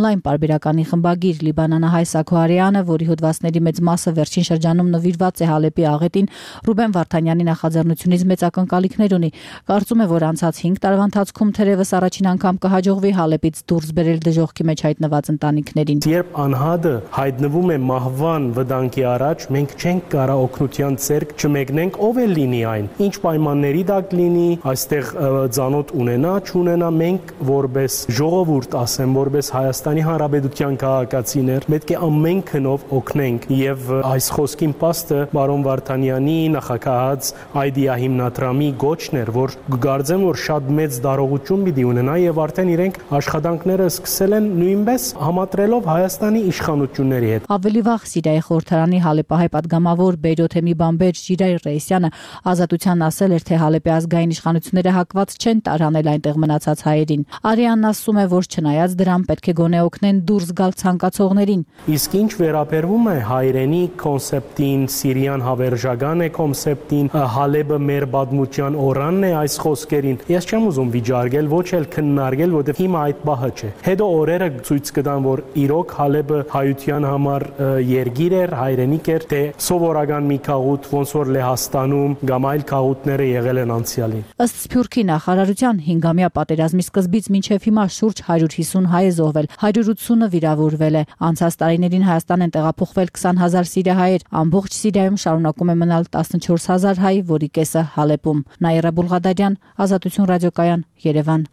on-line պարբերականի խմբագիր Լիբանանահայ Սաքոարյանը, որի հոդվածների մեծ մասը վերջին շրջանում նվիրված է Հալեպի աղետին, Ռուբեն Վարդանյանի նախաձեռնությունից մեծ ակնկալիքներ ունի։ Կարծում է, որ անցած հինգ տարվա ընթացքում թերևս առաջին անգամ կհաջողվի Հալեպից դուրս բերել դժոխքի մեջ հայտնված ընտանիքներին։ Երբ անհատը հայտնվում է մահվան վտանգի առաջ, մենք չենք կարող օգնության ցերկ չմեկնենք, ով է լինի այն, ինչ պայմանների տակ լինի, այստեղ ծանոթ ունենա, չունենա, մենք որպես ժողովուրդ, ասեմ, որպես Հայաստանի Հանրապետության քաղաքացիներ, պետք է ամեն քնով օգնենք եւ այս խոսքին պաստը բարոն Վարդանյանի նախագահած այդիա հիմնադրամի գոչն էր, որ գարձեմ, որ շատ մեծ դարողություն պիտի ունենա եւ արդեն իրենք աշխատանքները սկսել են նույնպես համատրելով Հայաստանի իշխանությունների հետ։ Ավելի վաղ Սիրիայի խորհրդարանի Հալեպահայ պատգամավոր Բեյրութեմի բամբեր Ժիրայր Ռեյսյանը Ազատության ասել էր, թե Հալեպի ազգային իշխանությունները հակված չեն տարանել այնտեղ մնացած հայերին։ Արիանն ասում է, որ չնայած դրան պետք է գոնե օգնեն դուրս գալ ցանկացողներին։ Իսկ ինչ վերաբերվում է հայրենի կոնցեպտին, Սիրիան հավերժական է կոնցեպտին, Հալեպը մեր պատմության օրանն է այս խոսքերին։ Ես չեմ ուզում վիճարկել, ոչ էլ քննարկել, որովհետև հիմա այդ բախը չէ։ Հետո օրերը ցույց կտան, որ իրոք Հալեպը հայության համար երգիր էր, հայրենիք էր, թե սովորական մի քաղուտ, ոնց որ Լեհաստանում կամ այլ քաղուտները եղել են անցյալին։ Ըստ Սփյուռքի նախարարության հինգամյա պատերազմի սկզբից մինչև հիմա շուրջ հարյուր հիսուն հայ է զոհվել, հարյուր ութսունը վիրավորվել է։ Անցած տարիներին Հայաստան են տեղափոխվել քսան հազար սիրիահայեր, ամբողջ Սիրիայում շարունակում է մնալ տասնչորս հազար հայ, որի կեսը Հալեպում։ Նաիրա Բուլղադարյան, Ազատություն ռադիոկայան, Երևան։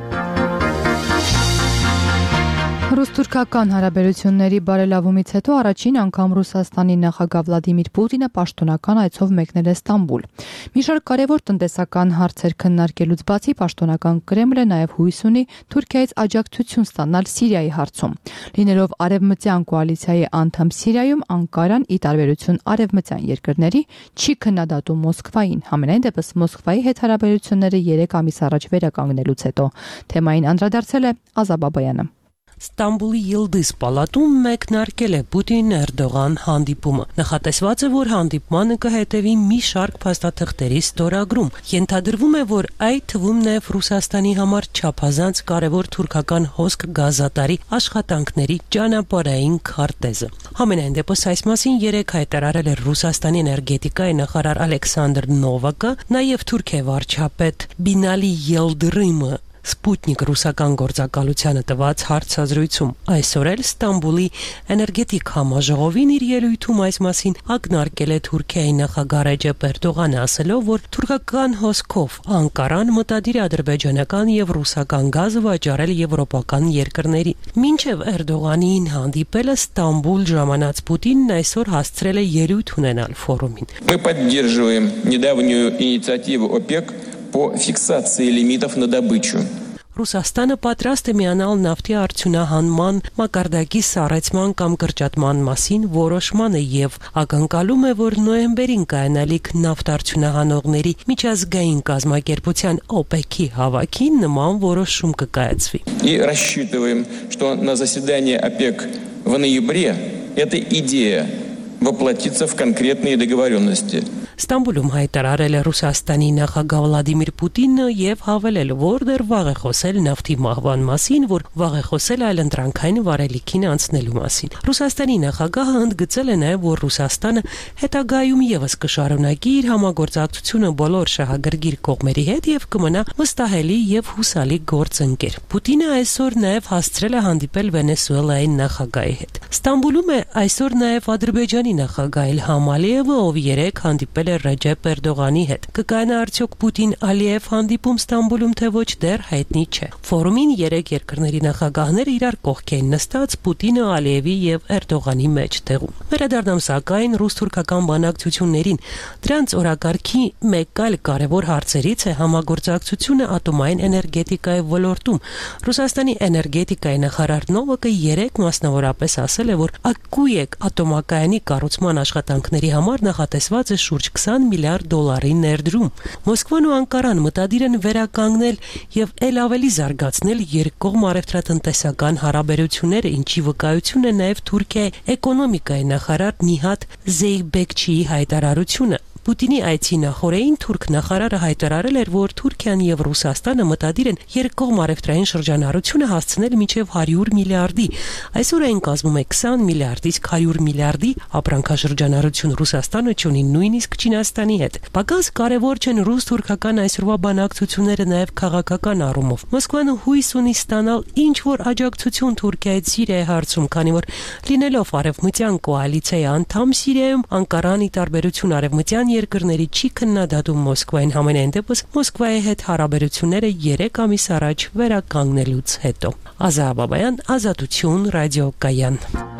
Ռուս-թուրքական հարաբերությունների բարելավումից հետո առաջին անգամ Ռուսաստանի նախագահ Վլադիմիր Պուտինը պաշտոնական այցով մեկնել է Ստամբուլ։ Մի շարք կարևոր տնտեսական հարցեր քննարկելուց բացի պաշտոնական Կրեմլը նաև հույս ունի Թուրքիայից աջակցություն ստանալ Սիրիայի հարցում։ Լինելով արևմտյան կոալիցիայի անդամ Սիրիայում, Անկարան, ի տարբերություն արևմտյան երկրների, չի քննադատում Մոսկվային։ Համենայն դեպս Մոսկվայի հետ հարաբերությունները երեք ամիս առաջ վերականգնելուց հետո թեմային անդրադարձել է Ազա Բաբայանը։ Ստամբուլի Յիլդիզ պալատում մեկնարկել է Պուտին-Էրդողան հանդիպումը։ Նախատեսված է, որ հանդիպմանը կհետևի մի շարք փաստաթղթերի ստորագրում։ Ենթադրվում է, որ այդ թվում նաև Ռուսաստանի համար չափազանց կարևոր թուրքական հոսք գազատարի աշխատանքների ճանապարհային քարտեզը։ Համենայն դեպս այս մասին երեկ հայտարարել էր Ռուսաստանի էներգետիկայի նախարար Ալեքսանդր Նովակը, նաև Թուրքիայի վարչապետ Բինալի Ելդրիմը Սպուտնիկ ռուսական գործակալությանը տված հարցազրույցում այսօր էլ Ստամբուլի էներգետիկ համաժողովին իր ելույթում այս մասին ակնարկել է Թուրքիայի նախագահ Ռեջեփ Էրդողանը, ասելով, որ թուրքական հոսքով Անկարան մտադիր է ադրբեջանական եւ ռուսական գազը վաճառել եվրոպական երկրների։ Մինչև Էրդողանին հանդիպելը Ստամբուլ ժամանած Պուտինն այսօր հասցրել է ելույթ ունենալ ֆորումին։ Мы поддерживаем недавнюю инициативу ОПЕК по фиксации лимитов на добычу. Ռուսաստանը պատրաստ է միանալ նավթի արդյունահանման մակարդակի սառեցման կամ կրճատման մասին որոշմանը եւ ակնկալում է, որ նոյեմբերին կայանալիք նավթարդյունահանողների միջազգային կազմակերպության օպեքի հավաքին նման որոշում կկայացվի։ И рассчитываем, что на заседании ОПЕК в ноябре эта идея воплотится в конкретные договоренности. Ստամբուլում հայտարարել է Ռուսաստանի նախագահ Վլադիմիր Պուտինը եւ հավելել, որ դեռ վաղ է խոսել նավթի մահվան մասին, որ վաղ է խոսել այլընտրանքային վարելիքին անցնելու մասին։ Ռուսաստանի նախագահը ընդգծել է նաեւ, որ Ռուսաստանը հետագայում եւս կշարունակի իր համագործակցությունը բոլոր շահագրգիռ կողմերի հետ եւ կմնա վստահելի եւ հուսալի գործընկեր։ Պուտինը այսօր նաեւ հասցրել է հանդիպել Վենեսուելայի նախագահի հետ։ Ստամբուլում է այսօր նաեւ Ադրբեջանի նախագահ Իլհամ Ալիևը, ով երեկ հանդիպել է Ռեջեփ Էրդողանի հետ։ Կկայանա արդյոք Պուտին-Ալիև հանդիպում Ստամբուլում, թե ոչ, դեռ հայտնի չէ։ Ֆորումին երեք երկրների նախագահները իրար կողք էին նստած Պուտինը, Ալիևի եւ Էրդողանի մեջտեղում։ Վերադառնամ սակայն ռուս-թուրքական բանակցություններին։ Դրանց օրակարգի մեկ այլ կարևոր հարցերից է համագործակցությունը ատոմային էներգետիկայի ոլորտում։ Ռուսաստանի էներգետիկայի նախարար Նովակը երեկ մասնավորապես ասել է, որ Ակուեկ ատոմակայանի կառուցման աշխատանքների համար նախատեսված է շուրջ քսան միլիարդ դոլարի ներդրում։ Մոսկվան ու Անկարան մտադիր են վերականգնել եւ ել ավելի զարգացնել երկկողմ առևտրատնտեսական հարաբերությունները, ինչի վկայություն է նաեւ Թուրքիայի էկոնոմիկայի նախարար Նիհատ Զեյբեկչիի հայտարարությունը։ Պուտինի այցի նախորդին թուրք նախարարը հայտարարել էր, որ Թուրքիան եւ Ռուսաստանը մտադիր են երկկողմ առևտրային շրջանառությունը հասցնել մինչեւ հարյուր միլիարդի։ Այսօր այն կազմում է քսան միլիարդից հարյուր միլիարդի ապրանքաշրջանառություն Ռուսաստանը ունի նույնիսկ Չինաստանի հետ։ Պակաս կարևոր չեն ռուս-թուրքական այսօրվա բանակցությունները նաեւ քաղաքական առումով։ Մոսկվան հույս ունի ստանալ ինչ որ աջակցություն Թուրքիայից Սիրիայի հարցում, քանի որ լինելով արևմտյան կոալիցիայի անդամ Սիրիայում Անկարան ի տարբերություն արևմտյան երկրների չի քննադատում Մոսկվային, համենայն դեպս Մոսկվայի հետ հարաբերությունները երեք ամիս առաջ վերականգնելուց հետո։ Ազա Բաբայան, Ազատություն, ռադիոկայան։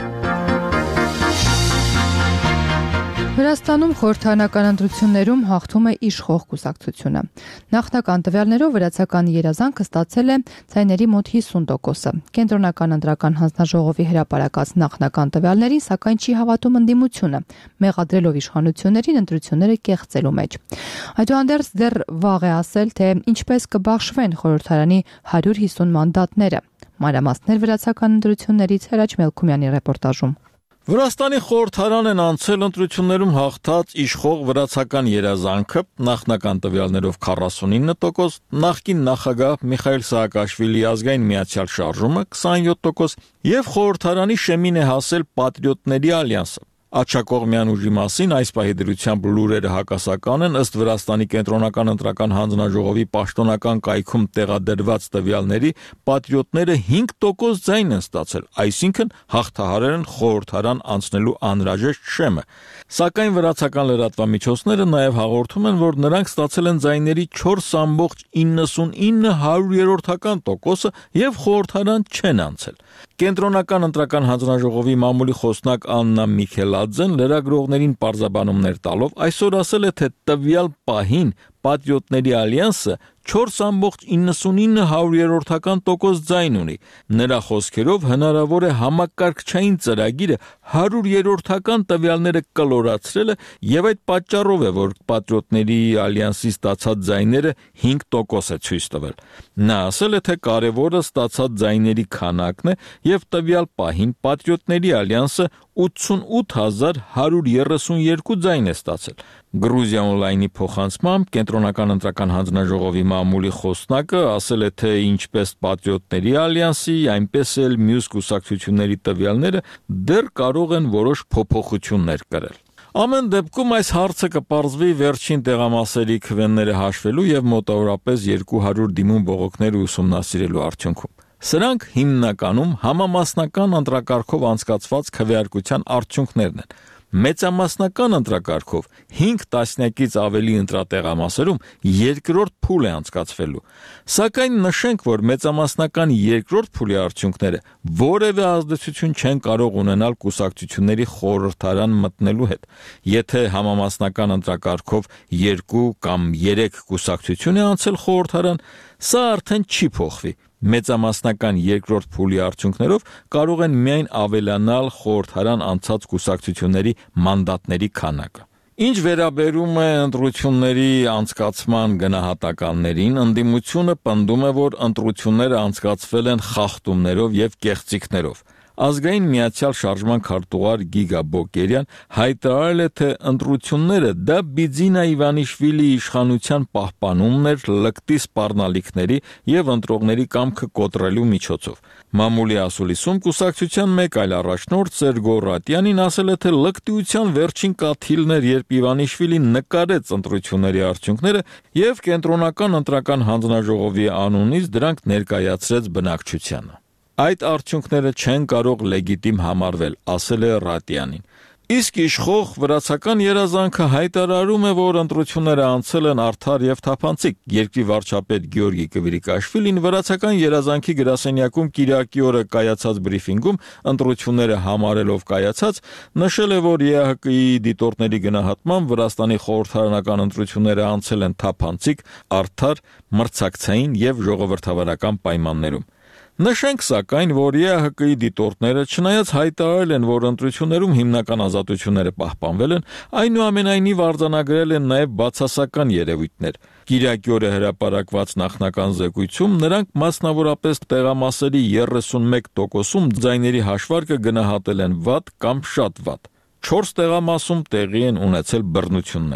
Վրաստանում խորհրդարանական ընտրություններում հաղթում է իշխող կուսակցությունը։ Նախնական տվյալներով վրացական երազանքը ստացել է ցայների մոտ հիսուն տոկոսը։ Կենտրոնական ընտրական հանձնաժողովի հրապարակած նախնական տվյալներին սակայն չի հավատում ընդդիմությունը, մեղադրելով իշխանություններին ընտրությունները կեղծելու մեջ։ Այդուհանդերձ դեռ վաղ է ասել, թե ինչպես կբաշխվեն խորհրդարանի հարյուր հիսուն մանդատները։ Մանրամասներ վրացական ընտրություններից Հրաչ Մելքումյանի ռեպորտաժում։ Վրաստանի խորհրդարան են անցել ընտրություններում հաղթած իշխող վրացական երազանքը, նախնական տվյալներով քառասունինը տոկոս, նախկին նախագահ Միխայիլ Սահակաշվիլի ազգային միացյալ շարժումը քսանյոթ տոկոս եւ խորհրդարանի շեմին է հասել Պատրիոտների ալյանսը։ Աչակողմյան ուժի մասին այս պահի դրությամբ լուրերը հակասական են ըստ Վրաստանի կենտրոնական ընտրական հանձնաժողովի պաշտոնական կայքում տեղադրված տվյալների պատրիոտները հինգ տոկոս ձայն են ստացել, այսինքն հաղթահարել են խորհրդարան անցնելու անհրաժեշտ շեմը։ Սակայն վրացական լրատվամիջոցները նաև հաղորդում են, որ նրանք ստացել են ձայների չորս ամբողջ իննսունինը հարյուրերորդական տոկոսը եւ խորհրդարան չեն անցել։ Կենտրոնական ընտրական հանձնաժողովի մամուլի խոսնակ Աննա Միքելաձեն լրագրողներին պարզաբանումներ տալով այսօր ասել է, թե տվյալ պահին Պատրիոտների ալյանսը չորս ամբողջ իննսունինը հարյուրերորդական տոկոս ձայն ունի։ Նրա խոսքերով հնարավոր է համակարգչային ծրագիրը հարյուրերորդական տվյալները կլորացրելը եւ այդ պատճառով է, որ Պատրիոտների ալյանսի ստացած ձայները հինգ տոկոս է ցույց տվել։ Նա ասել է, թե կարևորը ստացած ձայների քանակն է եւ տվյալ պահին Պատրիոտների ալյանսը ութսունութ հազար հարյուր երեսունյոթ ձայն է ստացել։ Գրուզիա օնլայնի փոխանցմամբ կենտրոնական ընտրական հանձնաժողովի մամուլի խոսնակը ասել է, թե ինչպես Պատրիոտների ալյանսի, այնպես էլ մյուս կուսակցությունների տվյալները դեռ կարող են որոշ փոփոխություններ կրել։ Ամեն դեպքում այս հարցը կպարզվի վերջին տեղամասերի քվեները հաշվելու եւ մոտավորապես երկու հարյուր դիմում բողոքներ ուսումնասիրելու արդյունքում։ Սրանք հիմնականում համամասնական ընտրակարգով անցկացված քվեարկության արդյունքներն են։ Մեծամասնական ընտրակարգով հինգ տասնյակից ավելի ընտրատեղամասերում երկրորդ փուլ է անցկացվելու։ Սակայն նշենք, որ մեծամասնական երկրորդ փուլի արդյունքները որևէ ազդեցություն չեն կարող ունենալ կուսակցությունների խորհրդարան մտնելու հետ։ Եթե համամասնական ընտրակարգով երկու կամ երեք կուսակցություն է անցել խորհրդարան, սա արդեն չի փոխվի։ Մեծամասնական երկրորդ փուլի արդյունքներով կարող են միայն ավելանալ խորհրդարան անցած կուսակցությունների մանդատների քանակը։ Ինչ վերաբերում է ընտրությունների անցկացման գնահատականներին, ընդդիմությունը պնդում է, որ ընտրությունները անցկացվել են խախտումներով եւ կեղծիքներով։ Ազգային միացյալ շարժման քարտուղար Գիգա Բոկերյան հայտարարել է, թե ընտրությունները դա Բիձինա Իվանիշվիլի իշխանության պահպանումն էր լկտի սպառնալիքների եւ ընտրողների կամքը կոտրելու միջոցով։ Մամուլի ասուլիսում կուսակցության մեկ այլ առաջնորդ Սերգո Ռատյանին ասել է, թե լկտիության վերջին կաթիլն էր, երբ Իվանիշվիլին նկարեց ընտրությունների արդյունքները եւ կենտրոնական ընտրական հանձնաժողովի անունից դրանք ներկայացրեց բնակչությանը։ Այդ արդյունքները չեն կարող լեգիտիմ համարվել, ասել է Ռատյանին։ Իսկ իշխող վրացական երազանքը հայտարարում է, որ ընտրությունները անցել են արդար եւ թափանցիկ։ Երկրի վարչապետ Գյորգի Կվիրիկաշվիլին վրացական երազանքի գրասենյակում Կիրակի օրը կայացած բրիֆինգում ընտրությունները համարելով կայացած նշել է, որ Է Հ Կ-ի դիտորդների գնահատմամբ Վրաստանի խորհրդարանական ընտրությունները անցել են թափանցիկ, արդար, մրցակցային եւ ժողովրդավարական պայմաններում։ Նշենք սակայն, որ Է Հ Կ-ի դիտորդները չնայած հայտարարել են, որ ընտրություններում հիմնական ազատությունները պահպանվել են, այնուամենայնիվ արձանագրել են նաև բացասական երևույթներ։ Կիրակի օրը հրապարակված նախնական զեկույցում նրանք մասնավորապես տեղամասերի երեսունմեկ տոկոսում ձայների հաշվարկը գնահատել են վատ կամ շատ վատ։ չորս տեղամասում տեղի են ունեցել բռնություններ։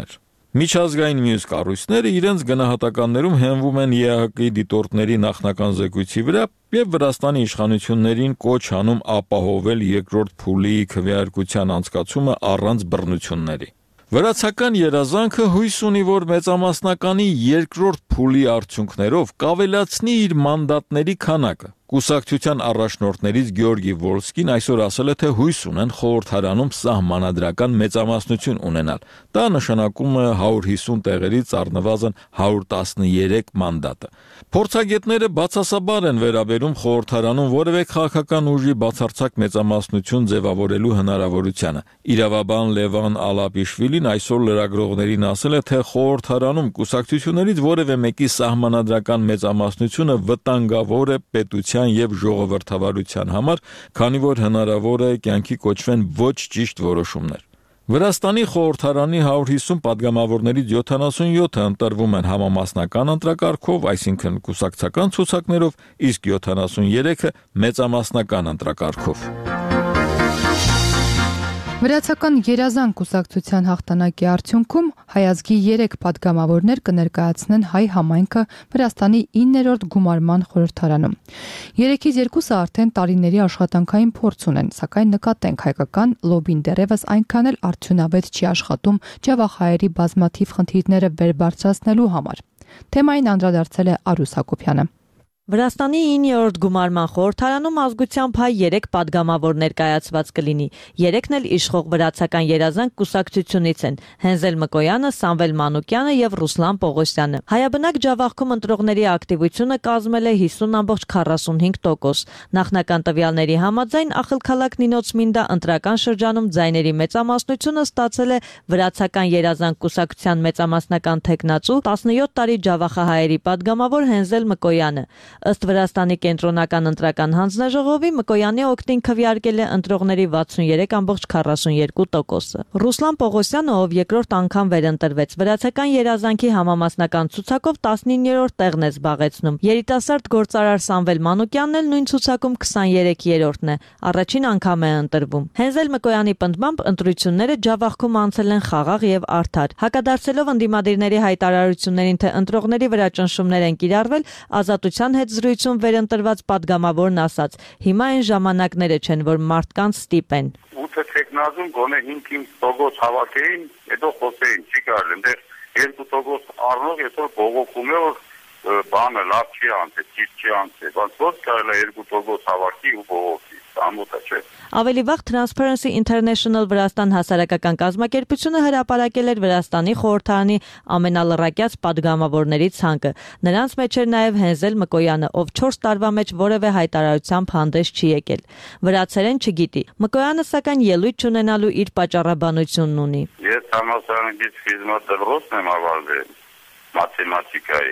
Միջազգային մյուս կառույցները իրենց գնահատականներում հենվում են Է Հ Կ-ի դիտորդների նախնական զեկույցի վրա եւ Վրաստանի իշխանություններին կոչ անում ապահովել երկրորդ փուլի քվեարկության անցկացումը առանց բռնությունների։ Վրացական երազանքը հույս ունի, որ մեծամասնականի երկրորդ փուլի արդյունքներով կավելացնի իր մանդատների քանակը։ Կուսակցության առաջնորդներից Գեորգի Վոլսկին այսօր ասել է, թե հույս ունեն խորհրդարանում սահմանադրական մեծամասնություն ունենալ։ Դա նշանակում է հարյուր հիսուն տեղերից առնվազն հարյուր տասներեք մանդատը։ Փորձագետները բացասաբար են վերաբերում խորհրդարանում որևէ քաղաքական ուժի բացարձակ մեծամասնություն ձևավորելու հնարավորությանը։ Իրավաբան Լևան Ալապիշվիլին այսօր լրագրողներին ասել է, թե խորհրդարանում կուսակցություններից որևէ մեկի սահմանադրական մեծամասնությունը վտանգավոր է պետության եւ ժողովրդավարության համար, քանի որ հնարավոր է կյանքի կոչվեն ոչ ճիշտ որոշումներ։ Վրաստանի խորհրդարանի հարյուր հիսուն падգամավորներից յոթանասունյոթը ընտրվում են համամասնական ընտրակարգով, այսինքն կուսակցական ցուցակներով, իսկ յոթանասուներեքը մեծամասնական ընտրակարգով։ Վրացական երազանք կուսակցության հաղթանակի արդյունքում հայազգի երեք падգամավորներ կներկայացնեն հայ համայնքը Վրաստանի իններորդ գումարման խորհրդարանում։ Երեքից երկուսը արդեն տարիների աշխատանքային փորձ ունեն, սակայն նկատենք հայկական լոբին դեռևս այնքան էլ արդյունավետ չի աշխատում ջավախայերի բազմաթիվ խնդիրները վեր բարձրացնելու համար։ Թեմային անդրադարձել է Արուս Հակոբյանը։ Վրաստանի իններորդ գումարման խորհրդարանում ազգությամբ հայ երեք падգամավոր ներկայացված կլինի։ Երեքն էլ իշխող վրացական երազանք կուսակցությունից են՝ Հենզել Մկոյանը, Սամվել Մանուկյանը եւ Ռուսլան Պողոսյանը։ Հայաբնակ ջավախքում ընտրողների ակտիվությունը կազմել է հիսուն կόμμα քառասունհինգ տոկոս։ Նախնական տվյալների համաձայն ախալքալակ Նինոց Մինդա ընտրական շրջանում ձայների մեծամասնությունը ստացել է վրացական երազանք կուսակցության մեծամասնական թեկնածու տասնյոթ տարի ջավախահայերի падգամավոր Հենզել Մկոյանը։ Ըստ Վրաստանի կենտրոնական ընտրական հանձնաժողովի Մկոյանի օգտին քվեարկել է ընտրողների վաթսունյերեք կόμμα քառասունյոթ տոկոսը։ Ռուսլան Պողոսյանը, ով երկրորդ անգամ վերընտրվեց, վրացական երազանքի համամասնական ցուցակով տասնիններորդ տեղն է զբաղեցնում։ Երիտասարդ գործարար Սամվել Մանուկյանն էլ նույն ցուցակում քսաներեքերորդն է, առաջին անգամ է ընտրվում։ Հենզել Մկոյանի պնդմամբ ընտրությունները ջավախքում անցել են խաղաղ եւ արդար։ Հակադարձելով ընդդիմադիրների հայտարարություններին, թե ընտրողների վրա ճնշումներ են կիրառվել, Ազատության հետ զրույցում վերընտրված падգամավորն ասաց. հիմա այն ժամանակները չեն, որ մարդկանց ստիպեն։ Ութը տեխնազում գոնե հինգ տոկոս հավաքեին, հետո խոսեին, չի կարել, այնտեղ երկու տոկոս առնող այսօր բողոքում է, որ բանը լավ չի անցել, ճիշտ չի անցել, բայց ո՞ց կարել է երկու տոկոս հավաքի ու բողոքի, ամոթա չէ։ Ավելի վաղ Transparency International Վրաստան հասարակական կազմակերպությունը հրապարակել էր Վրաստանի խորհրդարանի ամենալռակյաց падգամավորների ցանկը։ Նրանց մեջ էր նաև Հենզել Մկոյանը, ով չորս տարվա մեջ որևէ հայտարարությամբ հանդես չի եկել։ Վրացերեն չգիտի։ Մկոյանը սակայն ելույթ չունենալու իր պատճառաբանությունն ունի։ Ես համալսարանից ֆիզմա դպրոցն եմ ավարտել մաթեմատիկայի։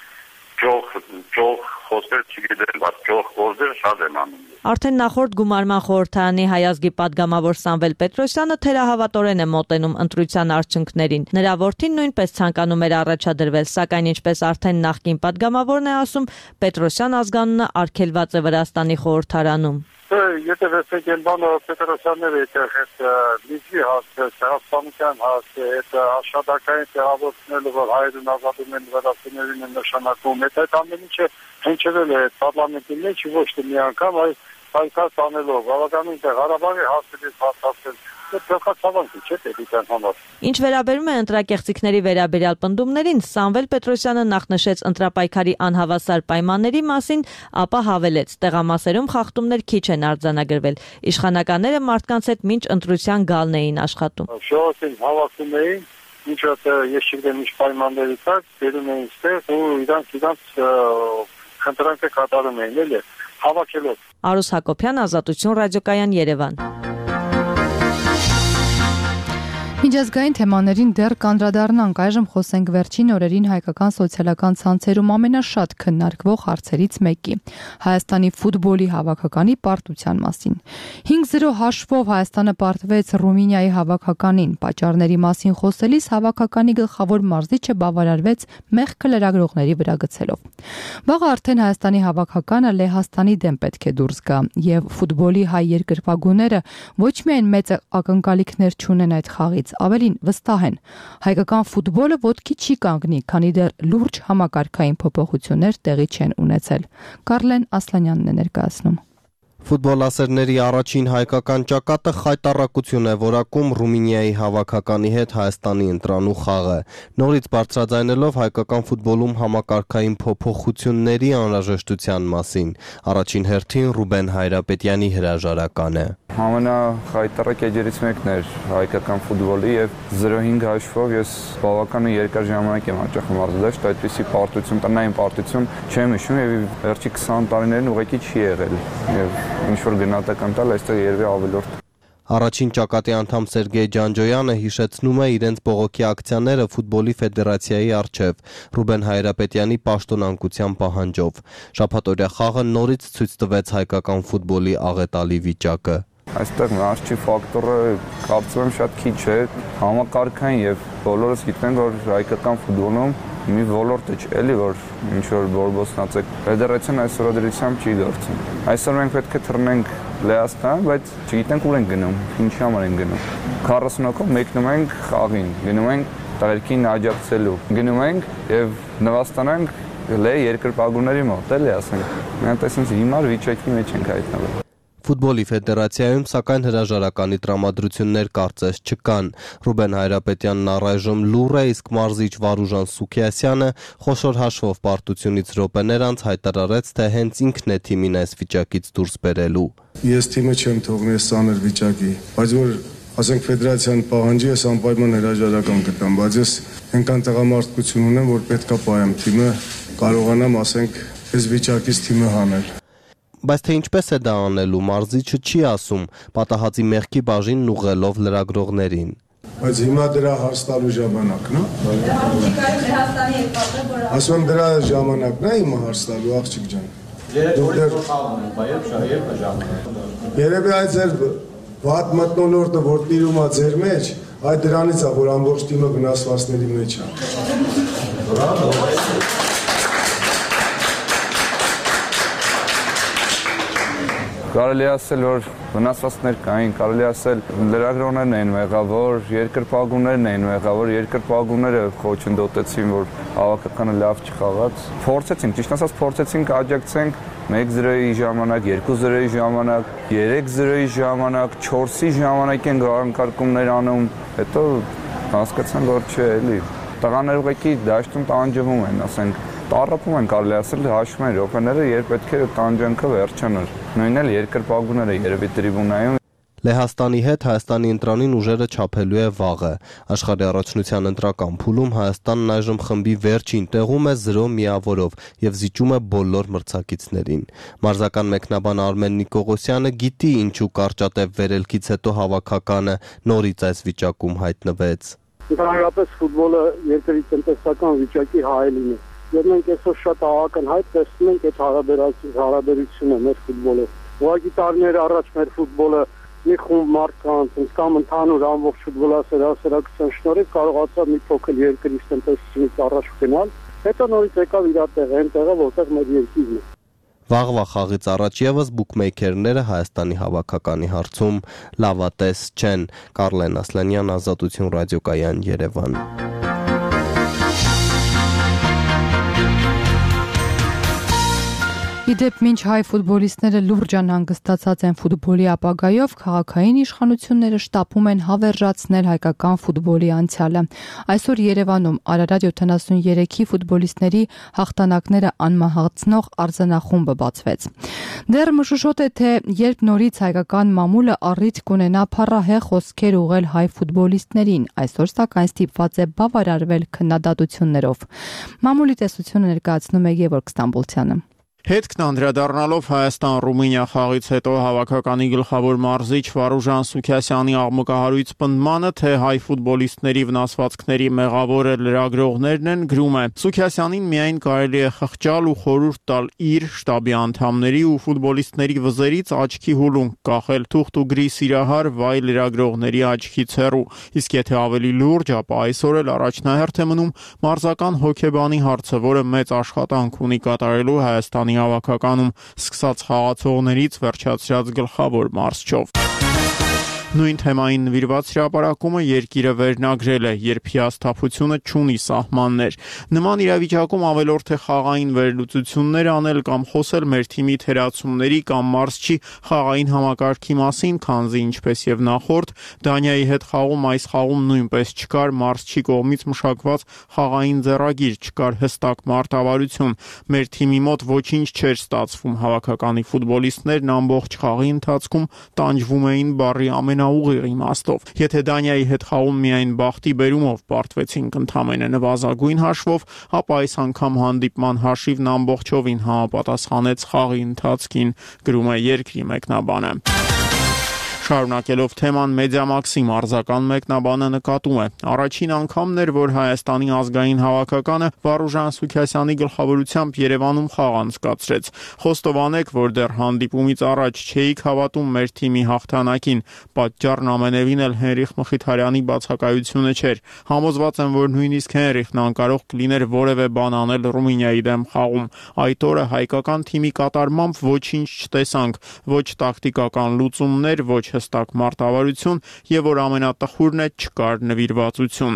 Ճոխ ճոխ խոսել չգիտեմ, բայց ճոխ գործել շատ եմ անում։ Արդեն նախորդ գումարման խորհրդարանի հայազգի падգամավոր Սամվել Պետրոսյանը թերահավատորեն է մոտենում ընտրության արդյունքներին։ Նրա որդին նույնպես ցանկանում էր առաջադրվել, սակայն ինչպես արդեն նախկին падգամավորն է ասում, Պետրոսյան ազգանունը արգելված է Վրաստանի խորհրդարանում։ Եթե վերցեք այն բանը Պետրոսյանները այդտեղ այդ լիճի հասցրել, ցեղասպանության հասցրել, այդ աշխատակային տեղավորությունները, որ հայերեն ազատում են վրացիներին են նշանակում, այդ ամեն ինչը հնչել է պարլամենտի մեջ ոչ թե մի անգամ, այլ պայքար տանելով, բավականին Ղարաբաղի հասցրել հասցրել, փոխացավանք չէ՞ դիտան համար։ Ինչ վերաբերում է ընտրակեղծիքների վերաբերյալ պնդումներին, Սամվել Պետրոսյանը նախ նշեց ընտրապայքարի անհավասար պայմանների մասին, ապա հավելեց. տեղամասերում խախտումներ քիչ են արձանագրվել։ Իշխանականները մարդկանց հետ մինչ ընտրության գալն էին աշխատում։ Շոհին հավաքում էին, ինչը ես չգիտեմ ինչ պայմանների տակ, դերում էին ստեղ ու իրանք իրանք խնդրանքը կատարում էին, էլի հավաքելով։ Արուս Հակոբյան, Ազատություն ռադիոկայան, Երևան։ Միջազգային թեմաներին դեռ կանդրադառնանք, այժմ խոսենք վերջին օրերին հայկական սոցիալական ցանցերում ամենաշատ քննարկվող հարցերից մեկի՝ Հայաստանի ֆուտբոլի հավաքականի պարտության մասին։ հինգ զիրո հաշվով Հայաստանը պարտվեց Ռումինիայի հավաքականին։ Պատճառների մասին խոսելիս հավաքականի գլխավոր մարզիչը բավարարվեց մեղքը լրագրողների վրա գցելով։ Վաղը արդեն Հայաստանի հավաքականը Լեհաստանի դեմ պետք է դուրս գա, եւ ֆուտբոլի հայ երկրպագուները ոչ միայն մեծ ակնկալիքներ չունեն այդ խաղից, բայց ավելին վստահ են։ Հայկական ֆուտբոլը ոտքի չի կանգնի, քանի դեռ լուրջ համակարգային փոփոխություններ տեղի չեն ունեցել։ Կարլեն Ասլանյանն է ներկայացնում։ Ֆուտբոլասերների առաջին հայկական ճակատը խայտառակություն է որակում Ռումինիայի հավաքականի հետ Հայաստանի ընտրանու խաղը։ Նորից բարձրաձայնելով հայկական ֆուտբոլում համակարգային փոփոխությունների անհրաժեշտության մասին, առաջին հերթին Ռուբեն Հայրապետյանի հրաժարականը։ Ամենախայտառակ էջերից մեկն էր հայկական ֆուտբոլի եւ զրո հինգ հաշվով ես բավական երկար ժամանակ եմ հաճախ մարզել, что այդպիսի պարտություն, տնային պարտություն չեմ հիշում եւ վերջի քսան տարիներին ուղղակի չի եղել եւ ինչ որ գնահատական տալ այստեղ երևի ավելորդ։ Առաջին ճակատի անդամ Սերգեյ Ջանջոյանը հիշեցնում է իրենց բողոքի ակցիաները ֆուտբոլի ֆեդերացիայի առջև Ռուբեն Հայրապետյանի պաշտոնանկության պահանջով։ Շաբաթօրյա խաղը նորից ցույց տվեց հայկական ֆուտբոլի աղետալի վիճակը։ Այստեղ մարզչի ֆակտորը կարծում եմ շատ քիչ է, համակարգային եւ բոլորս գիտենք, որ հայկական ֆուտբոլում մի ոլորտ է, էլի որ ինչ որ բորբոսնած է։ Ֆեդերացիան այսօր դրությամբ չի գործում։ Այսօր մենք պետք է թռնենք Լեհաստան, բայց չգիտենք ուր են գնում, ինչ համար են գնում։ քառասուն հոգով մեկնում ենք խաղին, գնում ենք տղերքին աջակցելու, գնում ենք եւ նվաստանանք լե երկրպագուների մոտ, էլի ասենք։ Մենք այսպես հիմար վիճակի մեջ ենք հայտնվել։ Ֆուտբոլի ֆեդերացիայում սակայն հրաժարականի տրամադրություններ կարծես չկան։ Ռուբեն Հայրապետյանն առայժմ լուռ է, իսկ մարզիչ Վարուժան Սուքիասյանը խոշոր հաշվով պարտությունից րոպեներ անց հայտարարեց, թե հենց ինքն է թիմին այս վիճակից դուրս բերելու։ Ես թիմը չեմ թողնի այս ծանր վիճակի, բայց որ ասենք ֆեդերացիան պահանջի, ես անպայման հրաժարական կտամ, բայց ես այնքան տղամարդկություն ունեմ, որ պետքա պահեմ թիմը, կարողանամ, ասենք, այս վիճակից թիմը հանել։ Բայց թե ինչպես է դա անելու, մարզիչը չի ասում, պատահածի մեղքի բաժինն ուղղելով լրագրողներին։ Բայց հիմա դրա հարստալու ժամանակն է։ Ասում եմ դրա ժամանակն է հիմա հարստալու, աղջիկ ջան։ Երևի այդ ձեր վատ մթնոլորտը, որ տիրում է ձեր մեջ, այդ դրանից է, որ ամբողջ թիմը վնասվածքների մեջ է։ Կարելի ասել, որ վնասվածքներ կային, կարելի ասել լրագրողներն էին մեղավոր, երկրպագուներն էին մեղավոր, երկրպագուները խոչընդոտեցին, որ հավաքականը լավ չխաղաց։ Փորձեցինք, ճիշտ ասած փորձեցինք աջակցենք մեկ զրոյի ժամանակ, երկու զրոյի ժամանակ, երեք զրոյի ժամանակ, չորսի ժամանակ են գանկարկումներ անում, հետո հասկացան, որ չէ, էլի։ Տղաները ուղղակի դաշտում տանջվում են, ասենք տառապում են կարելի ասել հաշվում են րոպեները, երբ պետք է տանջանքը վերջանար։ Նույնն էլ երկրպագուները երևի տրիբունայում։ Լեհաստանի հետ Հայաստանի ընտրանին ուժերը չափելու է վաղը։ Աշխարհի առաջնության ընտրական փուլում Հայաստանն այժմ խմբի վերջին տեղում է զրո միավորով եւ զիջում է բոլոր մրցակիցներին։ Մարզական մեկնաբան Արմեն Նիկողոսյանը գիտի ինչու կարճատև վերելքից հետո հավաքականը նորից այս վիճակում հայտնվեց։ Ընդհանրապես ֆուտբոլը երկրի տնտեսական վիճակի հայելին է։ Եվ մենք այսօր շատ ահագնհայտ տեսնում ենք այդ հարաբերությունը մեր ֆուտբոլը։ Ուղղակի տարիներ առաջ մեր ֆուտբոլը մի խումբ մարդկանց կամ ընդհանուր ամբողջ ֆուտբոլասեր հասարակության շնորհիվ կարողացավ մի փոքր երկրի տնտեսությունից առաջ գնալ, հետո նորից եկավ իր տեղը, այն տեղը, որտեղ մեր երկիրն է։ Վաղվա խաղից առաջ եւս բուքմեյքերները Հայաստանի հավաքականի հարցում լավատես չեն։ Կարլեն Ասլանյան, Ազատություն ռադիոկայան, Երևան։ Իդեպ մինչ հայ ֆուտբոլիստները լուրջ անհանգստացած են ֆուտբոլի ապագայով, քաղաքային իշխանությունները շտապում են հավերժացնել հայկական ֆուտբոլի անցյալը։ Այսօր Երևանում Արարատ յոթանասուներեքի ֆուտբոլիստների հաղթանակները անմահացնող արձանախումբը բացվեց։ Դեռ մշուշոտ է, թե երբ նորից հայկական մամուլը առիթ կունենա փառահեղ խոսքեր ուղղել հայ ֆուտբոլիստներին, այսօր սակայն ստիպված է բավարարվել քննադատություններով։ Մամուլի տեսությունը ներկայացնում է Գևորգ Ստամբուլցյանը։ Հետքն անդրադառնալով Հայաստան-Ռումինիա խաղից հետո հավաքականի գլխավոր մարզիչ Վարուժան Սուքիասյանի աղմկահարույց պնդմանը, թե հայ ֆուտբոլիստների վնասվածքների մեղավորը լրագրողներն են, գրում է. Սուքիասյանին միայն կարելի է խղճալ ու խորհուրդ տալ իր շտաբի անդամների ու ֆուտբոլիստների վզերից աչքի հուլունք կախել, թուղթ ու գրի սիրահար վայ լրագրողների աչքից հեռու։ Իսկ եթե ավելի լուրջ, ապա այսօր էլ առաջնահերթ է մնում մարզական հոգեբանի հարցը, որը մեծ աշխատանք ունի կատարելու Հայաստանի հավաքականում, սկսած խաղացողներից վերջացրած գլխավոր մարզչով։ Նույն թեմային նվիրված հրապարակումը երկիրը վերնագրել է, երբ հիասթափությունը չունի սահմաններ։ Նման իրավիճակում ավելորդ է խաղային վերլուծություններ անել կամ խոսել մեր թիմի թերացումների կամ մարզչի խաղային համակարգի մասին, քանզի ինչպես եւ նախորդ Դանիայի հետ խաղում այս խաղում նույնպես չկար մարզչի կողմից մշակված խաղային ձեռագիր, չկար հստակ մարտավարություն։ Մեր թիմի մոտ ոչինչ չէր ստացվում, հավաքականի ֆուտբոլիստներն ամբողջ խաղի ընթացքում տանջվում էին բառի ամենաուղիղ իմաստով։ Եթե Դանիայի հետ խաղում միայն բախտի բերումով պարտվեցինք ընդամենը նվազագույն հաշվով, ապա այս անգամ հանդիպման հաշիվն ամբողջովին համապատասխանեց խաղի ընթացքին, գրում է երկրի մեկնաբանը։ Շարունակելով թեման Մեդիամաքսի մարզական մեկնաբանը նկատում է. առաջին անգամն էր, որ Հայաստանի ազգային հավաքականը Վարուժան Սուքասյանի գլխավորությամբ Երևանում խաղ անցկացրեց։ Խոստովանեք, որ դեռ հանդիպումից առաջ չէիք հավատում մեր թիմի հաղթանակին, պատճառն ամենևին էլ Հենրիխ Մխիթարյանի բացակայությունը չէր։ Համոզված եմ, որ նույնիսկ Հենրիխն անկարող կլիներ որևէ բան անել Ռումինիայի դեմ խաղում։ Այդ օրը հայկական թիմի կատարմամբ ոչինչ չտեսանք, ոչ տակտիկական լուծումներ, ոչ հստակ մարտավարություն եւ որ ամենատխուրն է չկար նվիրվածություն։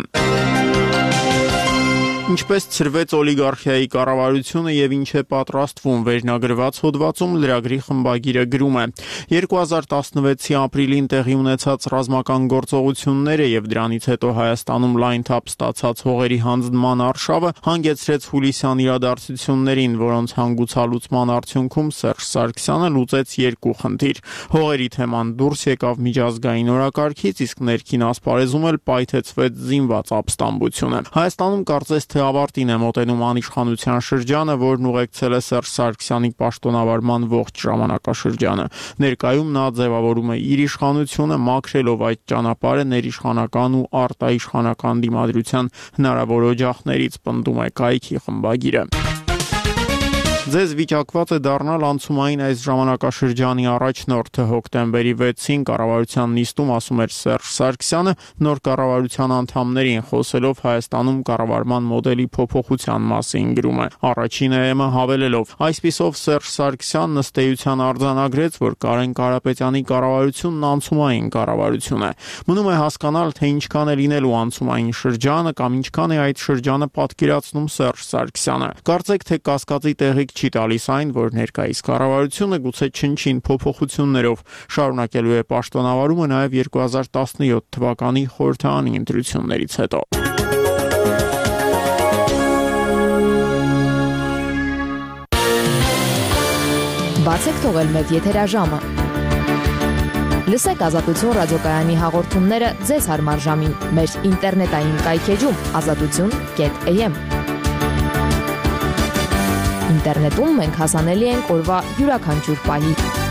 Ինչպես ցրվեց օլիգարխիայի կառավարությունը եւ ինչ է պատրաստվում վերնագրված հոդվածում լրագրի խմբագիրը գրում է. երկու հազար տասնվեցի ապրիլին տեղի ունեցած ռազմական գործողությունները եւ դրանից հետո Հայաստանում լայնթափ ստացած հողերի հանձնման արշավը հանգեցրեց հուլիսյան իրադարձություններին, որոնց հանգուցալուծման արդյունքում Սերժ Սարգսյանը լուծեց երկու խնդիր։ Հողերի թեման դուրս եկավ միջազգային օրակարգից, իսկ ներքին ասպարեզում էլ պայթեցվեց զինված ապստամբությունը։ Հայաստանում կարծես թե ավարտին է մոտենում անիշխանության շրջանը, որն ուղեկցել է Սերժ Սարգսյանի պաշտոնավարման ողջ ժամանակաշրջանը։ Ներկայում նա ձևավորում է իր իշխանությունը, մաքրելով այդ ճանապարհը ներիշխանական ու արտաիշխանական դիմադրության հնարավոր օջախներից, պնդում է կայքի խմբագիրը։ Ձեզ վիճակված է դառնալ անցումային այս ժամանակաշրջանի առաջնորդը հոկտեմբերի վեցին կառավարության նիստում ասում էր Սերժ Սարգսյանը նոր կառավարության անդամներին խոսելով Հայաստանում կառավարման մոդելի փոփոխության մասին գրում է առաջին ԵՄ հավելելով այսպիսով Սերժ Սարգսյանն ըստ էության արձանագրեց որ Կարեն Կարապետյանի կառավարությունն անցումային կառավարություն է մնում է հասկանալ թե ինչքան է լինելու անցումային շրջանը կամ ինչքան է այդ շրջանը պատկերացնում Սերժ Սարգսյանը կարծեք թե կասկածի տեղիք չի տալիս այն, որ ներկայիս կառավարությունը գուցե չնչին փոփոխություններով շարունակելու է պաշտոնավարումը նաև երկու հազար տասնյոթ թվականի խորհրդարանի ընտրություններից հետո։ Բացեք թողել մեծ եթերաժամը։ Լսեք Ազատություն ռադիոկայանի հաղորդումները ձեզ հարմար ժամին մեր ինտերնետային կայքեջում ազատություն կետ էյ էմ Ինտերնետում մենք հասանելի ենք օրվա յուրաքանչյուր պահի։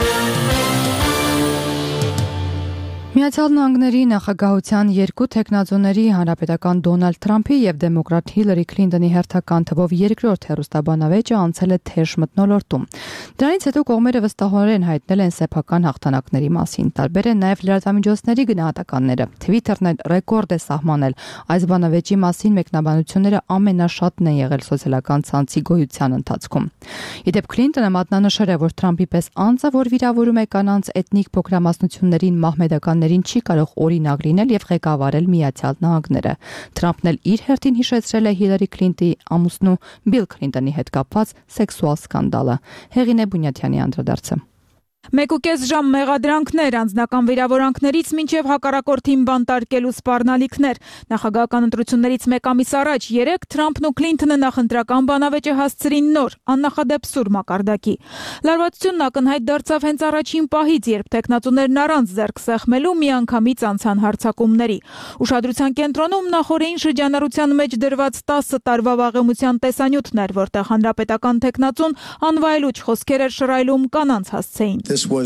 Միացյալ Նահանգների նախագահության երկու տեխնազոների հանրապետական Դոնալդ Թրամփի եւ դեմոկրատ Հիլարի Քլինտոնի հերթական թվով երկրորդ հերոստաբանավեճը անցել է թեժ մթնոլորտում։ Դրանից հետո կողմերը վստահորեն հայտնել են սեփական հաղթանակների մասին։ Տարբեր են նաեւ լրատվամիջոցների գնահատականները։ Twitter-ն էլ ռեկորդ է սահմանել։ Այս բանավեճի մասին մեկնաբանությունները ամենաշատն են եղել սոցիալական ցանցի գոյության ընթացքում։ Իդեպ Քլինտոնը մատնանշել է, որ Թրամփի պես անձը, որ վիրավորում է կանանց էթնիկ փոքրամասնություններին մահմեդական չի կարող օրինակ լինել եւ ղեկավարել Միացյալ Նահանգները։ Թրամփն էլ իր հերթին հիշեցրել է Հիլարի Քլինտոնի ամուսնու Բիլ Քլինտոնի հետ կապված սեքսուալ սկանդալը։ Հեղինե Բունյաթյանի անդրադարձը։ Մեկ ու կես ժամ մեղադրանքներ, անձնական վիրավորանքներից մինչև հակառակորդին բանտարկելու սպառնալիքներ։ Նախագահական ընտրություններից մեկ ամիս առաջ երեք Թրամփն ու Քլինտոնը նախընտրական բանավեճը հասցրին նոր, աննախադեպ սուր մակարդակի։ Լարվածությունն ակնհայտ դարձավ հենց առաջին պահից, երբ տեխնատուներն առանց ձեռք սեղմելու միանգամից անցան հարձակումների։ Ուշադրության կենտրոնում նախորդին շրջանառության մեջ դրված տասը տարվա վաղեմության տեսանյութն էր, որտեղ հանրապետական տեխնատուն անվայելուչ խոսքեր էր շռայլում կանանց հասցեին։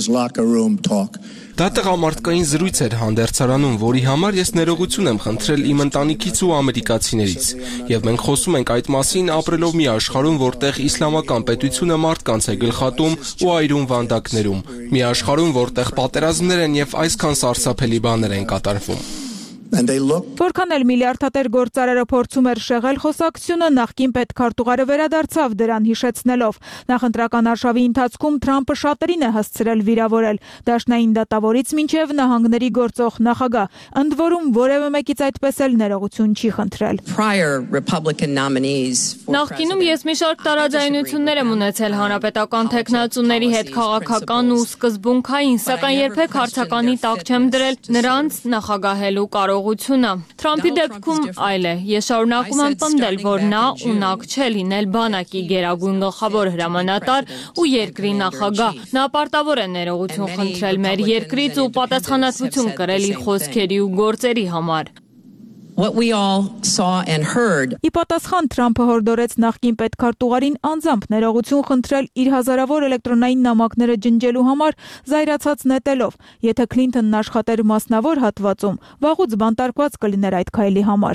Դա տղամարդկային զրույց էր հանդերձարանում, որի համար ես ներողություն եմ խնդրել իմ ընտանիքից ու ամերիկացիներից։ Եվ մենք խոսում ենք այդ մասին ապրելով մի աշխարհում, որտեղ իսլամական պետությունը մարդկանց է գլխատում ու այրում վանդակներում։ Մի աշխարհում, որտեղ պատերազմներ են եւ այսքան սարսափելի բաներ են կատարվում։ Որքան էլ միլիարդատեր գործարարը փորձում էր շեղել խոսակցությունը, նախկին պետքարտուղարը վերադարձավ դրան հիշեցնելով. նախընտրական արշավի ընթացքում Թրամփը շատերին է հասցրել վիրավորել, դաշնային դատավորից մինչև նահանգների գործող նախագահ, ընդ որում որևէ մեկից այդպես էլ ներողություն չի խնդրել. Նախկինում ես մի շարք տարաձայնություններ եմ ունեցել հանրապետական թեկնածուների հետ քաղաքական ու սկզբունքային, սակայն երբեք հարցականի տակ չեմ դրել նրանց նախագահելու կարողությունը։ Թրամփի դեպքում այլ է։ Ես շարունակում եմ պնդել, որ նա ունակ չէ լինել բանակի գերագույն գլխավոր հրամանատար ու երկրի նախագահ։ Նա պարտավոր է ներողություն խնդրել մեր երկրից ու պատասխանատվություն կրել իր խոսքերի ու գործերի համար։ What we all saw and heard. Ի պատասխան Թրամփը հորդորեց նախկին պետքարտուղարին անձամբ ներողություն խնդրել իր հազարավոր էլեկտրոնային նամակները ջնջելու համար, զայրացած նետելով. եթե Քլինթոնն աշխատեր մասնավոր հատվածում, վաղուց բանտարկված կլիներ այդ քայլի համար։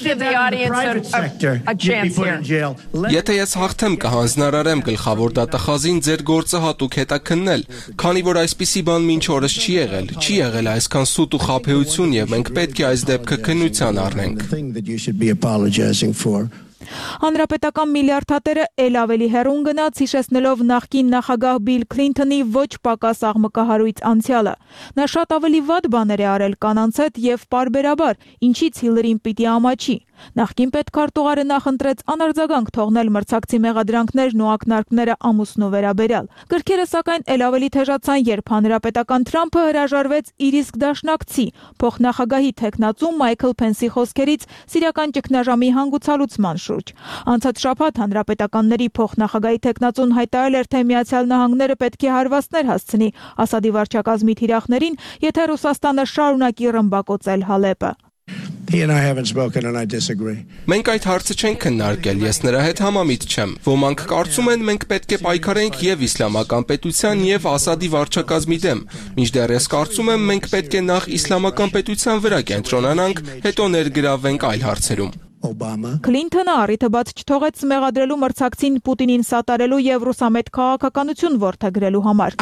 Եթե ես հաղթեմ, կհանձնարարեմ գլխավոր դատախազին ձեր գործը հատուկ հետաքննել, քանի որ այսպիսի բան մինչ օրս չի եղել, չի եղել այսքան սուտ ու խաբեություն եւ մենք պետք է այս դեպքը քննության առնենք։ That you should be apologizing for. Հանրապետական միլիարդատերը ել ավելի հեռուն գնաց հիշեցնելով նախկին նախագահ Բիլ Քլինթոնի ոչ պակաս աղմկահարույց անցյալը։ Նա շատ ավելի վատ բաներ է արել կանանց հետ եւ պարբերաբար, ինչից Հիլարին պիտի ամաչի։ Նախկին պետքարտուղարը նախընտրեց անարձագանք թողնել մրցակցի մեղադրանքներն ու ակնարկները ամուսնու վերաբերյալ։ Գրքերը սակայն ել ավելի թեժացան, երբ հանրապետական Թրամփը հրաժարվեց իր իսկ դաշնակցի փոխնախագահի թեկնածու Մայքլ Փենսի խոսքերից սիրիական ճգնաժամի հանգուցալուծման շուրջ։ Անցած շաբաթ հանրապետականների փոխնախագահի թեկնածուն հայտարարել էր, թե Միացյալ Նահանգները պետք է հարվածներ հասցնի Ասադի վարչակազմի թիրախներին, եթե Ռուսաստանը շարունակի ռմբակոծել Հալեպը։ He and I haven't spoken and I disagree. Մենք այդ հարցը չենք քննարկել, ես նրա հետ համամիտ չեմ։ Ոմանք կարծում են մենք պետք է պայքարենք եւ իսլամական պետության եւ Ասադի վարչակազմի դեմ։ Մինչդեռ ես կարծում եմ մենք պետք է նախ իսլամական պետության վրա կենտրոնանանք, հետո ներգրավվենք այլ հարցերում։ Քլինթոնը առիթը բաց չթողեց մեղադրելու մրցակցին Պուտինին սատարելու եւ ռուսամետ քաղաքականություն որդեգրելու համար։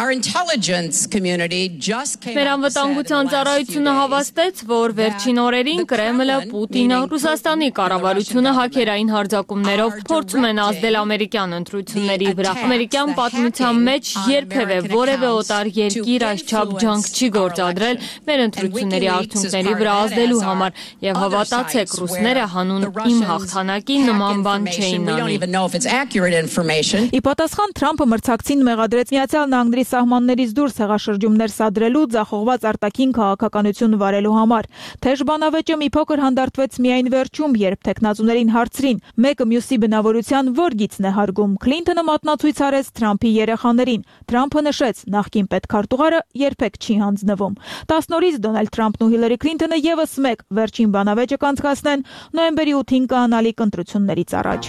Մեր անվտանգության ծառայությունը հավաստեց, որ վերջին օրերին Կրեմլը, Պուտինը, Ռուսաստանի կառավարությունը հաքերային հարձակումներով փորձում են ազդել ամերիկյան ընտրությունների վրա։ Ամերիկյան պատմության մեջ երբևէ որևէ օտար երկիր այսչափ ջանք չի գործադրել մեր ընտրությունների արդյունքների վրա ազդելու համար եւ հավատացեք, ռուսները հանուն իմ հաղթանակի նման բան չէին անի։ Ի պատասխան Թրամփը մրցակցին մեղադրեց Միացյալ Նահանգների սահմաններից դուրս հեղաշրջումներ սադրելու, ձախողված արտաքին քաղաքականություն վարելու համար։ Թեժ բանավեճը մի փոքր հանդարտվեց միայն վերջում, երբ տեխնացուներին հարցրին. մեկը մյուսի բնավորության որ գիծն է հարգում։ Քլինթոնը մատնացույց արեց Թրամփի երեխաներին։ Թրամփը նշեց, նախկին պետքարտուղարը երբեք չի հանձնվում։ տասն օրից Դոնալդ Թրամփն ու Հիլարի Քլինթոնը եւս մեկ վերջին բանավեճը կանցկացնեն նոյեմբերի ութին կանալիք ընտրություններից առաջ։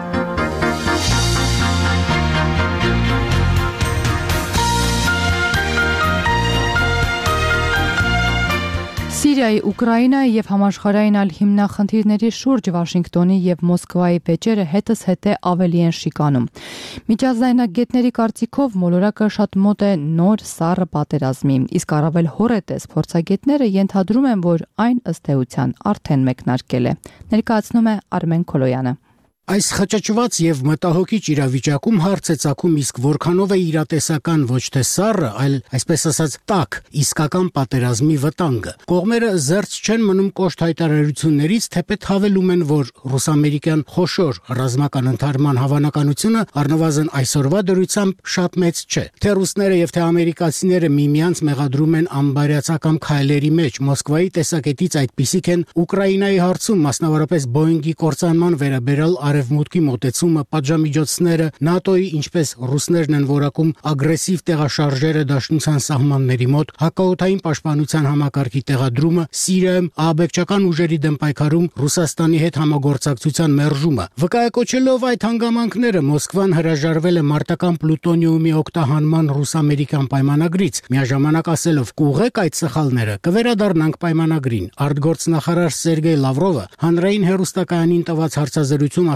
Սիրիայի, Ուկրաինայի եւ համաշխարհային այլ հիմնախնդիրների շուրջ Վաշինգտոնի եւ Մոսկվայի վեճերը հետս հետե ավելի են շիկանում։ Միջազգայնագետների կարծիքով մոլորակը շատ մոտ է նոր սառը պատերազմի, իսկ առավել հորետես փորձագետները ենթադրում են, որ այն ըստ էության արդեն մեկնարկել է։ Ներկայացնում է Արմեն Քոլոյանը։ Այս խճճված եւ մտահոգիչ իրավիճակում հարց է ծագում, իսկ որքանով է իրատեսական ոչ թե սառը, այլ այսպես ասած տաք իսկական պատերազմի վտանգը։ Կողմերը զերծ չեն մնում կոշտ հայտարարություններից, թեպետ հավելում են, որ ռուս-ամերիկյան խոշոր ռազմական ընդհարման հավանականությունը առնվազն այսօրվա դրությամբ շատ մեծ չէ։ Թե ռուսները եւ թե ամերիկացիները միմյանց մեղադրում են անբարյացակամ քայլերի մեջ, Մոսկվայի տեսակետից այդպիսիք են Ուկրաինայի հարցում, մասնավորապես Բոինգի կործանման վերաբերյալ Արևմուտքի մոտեցումը, պատժամիջոցները, ՆԱՏՕ-ի, ինչպես ռուսներն են որակում ագրեսիվ տեղաշարժերը դաշնության սահմանների մոտ, հակաօդային պաշտպանության համակարգի տեղադրումը, Սիրիայում ահաբեկչական ուժերի դեմ պայքարում Ռուսաստանի հետ համագործակցության մերժումը։ Վկայակոչելով այդ հանգամանքները, Մոսկվան հրաժարվել է մարտական պլուտոնիումի օգտահանման ռուս-ամերիկյան պայմանագրից, միաժամանակ ասելով՝ «Կուղեք այդ սխալները, կվերադառնանք պայմանագրին»։ Արտգործնախարար Սերգեյ Լավրովը հանրային հեռուստակայանին տված հարցազրույցում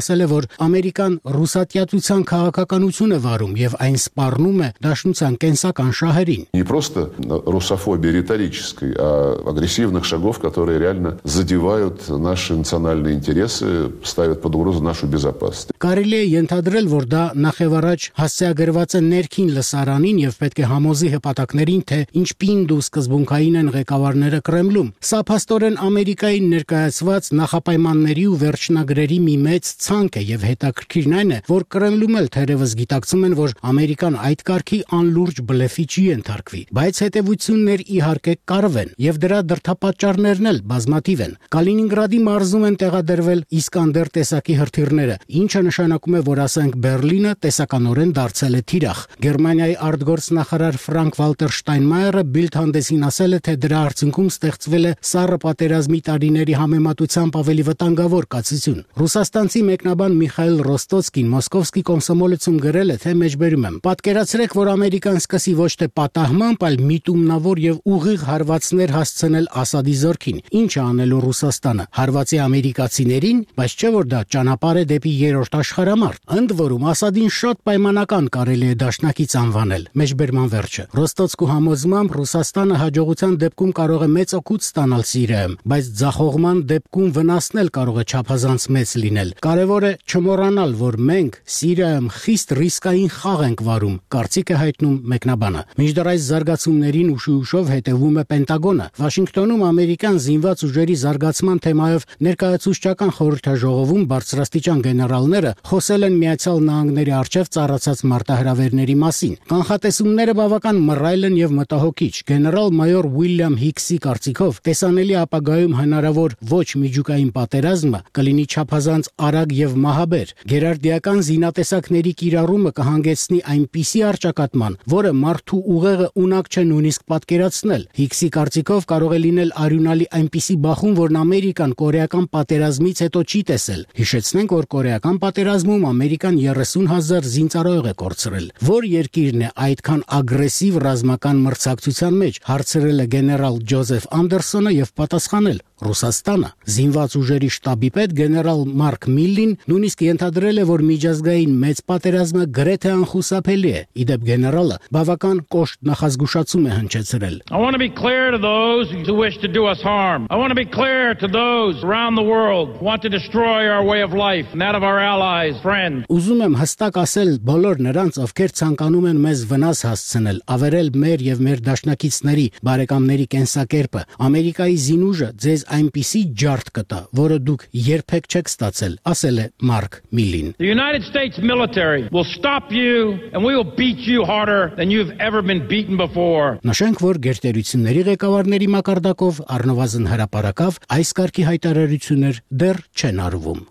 ասել է, որ Ամերիկան ռուսատյացության քաղաքականություն է վարում եւ այն սպառնում է Դաշնության կենսական շահերին։ Не просто русофобия риторической, а агрессивных шагов, которые реально задевают наши национальные интересы, ставят под угрозу нашу безопасность. Կարելի է ենթադրել, որ դա նախևառաջ հասցեագրված է ներքին լսարանին եւ պետք է համոզի հպատակներին, թե ինչ պինդ ու սկզբունքային են ղեկավարները Կրեմլում։ Սա փաստորեն Ամերիկային ներկայացված նախապայմանների ու վերջնագրերի մի մեծ ցանկ է եւ հետաքրքիրն այն է, որ Կրեմլում էլ թերևս գիտակցում են, որ Ամերիկան այդ կարգի անլուրջ բլեֆի չի ենթարկվի, բայց հետևություններ իհարկե կարվեն եւ դրա դրդապատճառներն էլ բազմաթիվ են։ Կալինինգրադի մարզում են տեղադրվել Իսկանդեր տեսակի հրթիռները, ինչը նշանակում է, որ ասենք Բերլինը տեսականորեն դարձել է թիրախ։ Գերմանիայի արտգործնախարար Ֆրանկ Վալտեր Շտայնմայերը Bild հանդեսին ասել է, թե դրա արդյունքում ստեղծվել է սառը պատերազմի տարիների համեմատությամբ ավելի վտանգավոր կացություն։ Ռուսաստանցի մեկնաբան Միխայել Ռոստոցկին Մոսկովսկի Կոմսոմոլեցում գրել է, թե մեջբերում եմ. Պատկերացրեք, որ Ամերիկան սկսի ոչ թե պատահմամբ, այլ միտումնավոր եւ ուղիղ հարվածներ հասցնել Ասադի զորքին։ Ինչ է անելու Ռուսաստանը։ Հարվածի ամերիկացիներին, բայց չէ որ դա ճանապարհ է դեպի երրորդ աշխարհամարտ։ Ընդ որում Ասադին շատ պայմանական կարելի է դաշնակից անվանել։ Մեջբերման վերջը։ Ռոստոցկու համոզմամբ Ռուսաստանը հաջողության դեպքում կարող է մեծ օգուտ ստանալ Սիրիայում, բայց ձախողման դեպքում վնասն էլ կարող է չափազանց մեծ լինել։ Կարևոր է չմոռանալ, որ մենք Սիրիայում խիստ ռիսկային խաղ ենք վարում, կարծիք է հայտնում մեկնաբանը։ Մինչդեռ այս զարգացումներին ուշի-ուշով հետևում է Պենտագոնը։ Վաշինգտոնում ամերիկյան զինված ուժերի զարգացման թեմայով ներկայացուցչական խորհրդաժողովում բարձրաստիճան գեներալները խոսել են Միացյալ Նահանգների առջև ծառացած մարտահրավերների մասին։ Կանխատեսումները բավական մռայլ են եւ մտահոգիչ։ Գեներալ-մայոր Ուիլյամ Հիքսի կարծիքով տեսանելի ապագայում հնարավոր ոչ միջուկային պատերազմը կլինի չափազանց արագ եւ մահաբեր։ Գերարդիական զինատեսակների կիրառումը կհանգեցնի այնպիսի առճակատման, որը մարդու ուղեղը ունակ չէ նույնիսկ պատկերացնել։ Հիքսի կարծիքով կարող է լինել արյունալի այնպիսի բախում, որն Ամերիկան կորեական պատերազմից հետո չի տեսել։ Հիշեցնենք, որ կորեական պատերազմում Ամերիկան երեսուն հազար զինծառայող է կորցրել։ Որ երկիրն է այդքան ագրեսիվ ռազմական մրցակցության մեջ, հարցրել է գեներալ Ջոզեֆ Անդերսոնը եւ պատասխանել. Ռուսաստանը։ Զինված ուժերի շտաբի պետ գեներալ Մարկ Միլլին նույնիսկ ենթադրել է, որ միջազգային մեծ պատերազմը գրեթե անխուսափելի է։ Իդեպ գեներալը բավական կոշտ նախազգուշացում է հնչեցրել. I want to be clear to those who wish to do us harm. I want to be clear to those around the world who want to destroy our way of life and that of our allies, friends. Ուզում եմ հստակ ասել բոլոր նրանց, ովքեր ցանկանում են մեզ վնաս հասցնել, ավերել մեր եւ մեր դաշնակիցների, բարեկամների կենսակերպը։ Ամերիկայի զինուժը ձեզ այնպիսի ջարդ կտա, որը դուք երբեք չեք ստացել, ասել է Մարկ Միլին։ The United States military will stop you and we will beat you harder than you've ever been beaten before. Նշենք, որ գերտերությունների ղեկավարների մակարդակով առնվազն հրապարակավ այս կարգի հայտարարություններ դեռ չեն արվում։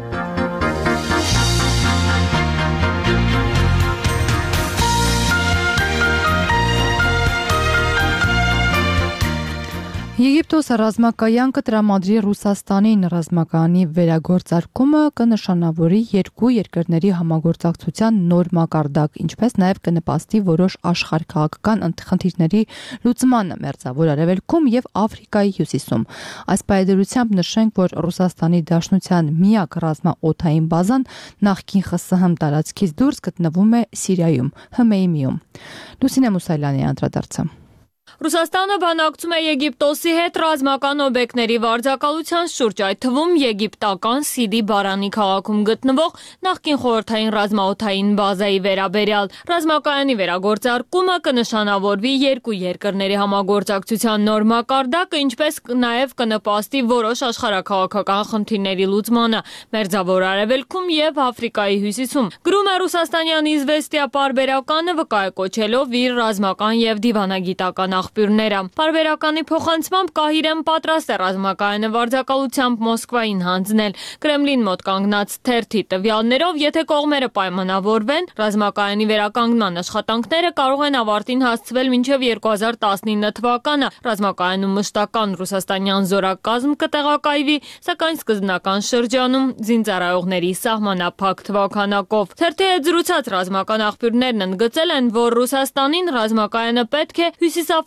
Եգիպտոսը ռազմակայան կտրամադրի Ռուսաստանին ռազմակայանի վերագործարկումը կնշանավորի երկու երկրների համագործակցության նոր մակարդակ, ինչպես նաև կնպաստի որոշ աշխարհքաղաքական խնդիրների լուծմանը Մերձավոր Արևելքում եւ Աֆրիկայի հյուսիսում։ Այս պայմանությամբ նշենք, որ Ռուսաստանի Դաշնության միակ ռազմաօդային բազան նախկին ԽՍՀՄ տարածքից դուրս գտնվում է Սիրիայում, Հմեյմիում։ Լուսինե Մուսայելյանի անդրադարձը։ Ռուսաստանը բանակցում է Եգիպտոսի հետ ռազմական օբյեկտների վարձակալության շուրջ, այդ թվում եգիպտական Սիդի Բարանի քաղաքում գտնվող նախկին խորհրդային ռազմաօդային բազայի վերաբերյալ։ Ռազմակայանի վերագործարկումը կնշանավորվի երկու երկրների համագործակցության նոր մակարդակը, ինչպես նաև կնպաստի որոշ աշխարհաքաղաքական խնդիրների լուծմանը Մերձավոր Արևելքում եւ Աֆրիկայի հյուսիսում։ Գրում է ռուսաստանյան Իզվեստիա պարբերականը, վկայակոչելով իր ռազմական եւ դիվանագիտական աղբյուրները։ Պարբերականի փոխանցմամբ Կահիրեն պատրաստ է ռազմակայանը վարձակալությամբ Մոսկվային հանձնել։ Կրեմլին մոտ կանգնած թերթի տվյալներով, եթե կողմերը պայմանավորվեն, ռազմակայանի վերականգնման աշխատանքները կարող են ավարտին հասցվել մինչև երկու հազար տասնինը թվականը։ Ռազմակայանում մշտական ռուսաստանյան զորակազմ կտեղակայվի, սակայն սկզբնական շրջանում զինծառայողների սահմանափակ թվականակով։ Թերթի հետ զրուցած ռազմական աղբյուրներն ընդգծել են, որ Ռուսաստանին ռազմակայանը պետք է Հյուսիսաֆրիկայի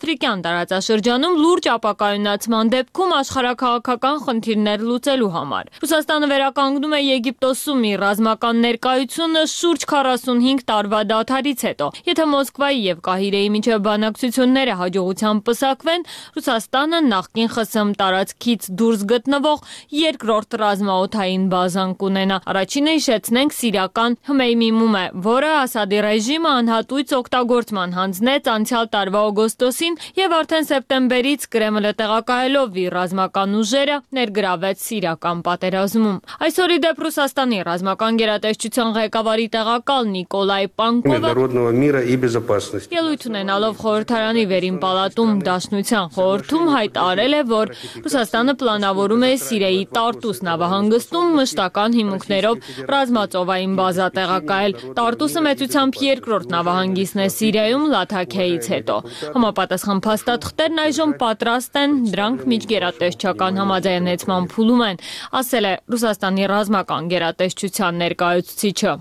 աֆրիկյան տարածաշրջանում լուրջ ապակայունացման դեպքում աշխարհաքաղաքական խնդիրներ լուծելու համար։ Ռուսաստանը վերականգնում է Եգիպտոսում իր ռազմական ներկայությունը շուրջ քառասունհինգ տարվա դադարից հետո։ Եթե Մոսկվայի եւ Կահիրեի միջև բանակցությունները հաջողությամբ պսակվեն, Ռուսաստանը նախկին ԽՍՀՄ տարածքից դուրս գտնվող երկրորդ ռազմաօդային բազան կունենա։ Առաջինը հիշեցնենք սիրիական Հմեյմիմում է, որը Ասադի ռեժիմը անհատույց օգտագործման հանձնեց անցյալ տարվա օգոստոսին եւ արդեն սեպտեմբերից Կրեմլը տեղակայելով իր ռազմական ուժերը ներգրավեց սիրիական պատերազմում։ Այսօր ի դեպ Ռուսաստանի ռազմական գերատեսչության ղեկավարի տեղակալ Նիկոլայ Պանկովը ելույթ ունենալով խորհրդարանի վերին պալատում Դաշնության խորհրդում հայտարարել է, որ Ռուսաստանը պլանավորում է Սիրիայի Տարտուս նավահանգստում մշտական հիմունքներով ռազմածովային բազա տեղակայել։ Տարտուսը մեծությամբ երկրորդ նավահանգիստն է Սիրիայում Լաթաքեից հետո։ Համապատասխան փաստաթղթերն այժմ պատրաստ են, դրանք միջգերատեսչական համաձայնեցման փուլում են, ասել է Ռուսաստանի ռազմական գերատեսչության ներկայացուցիչը։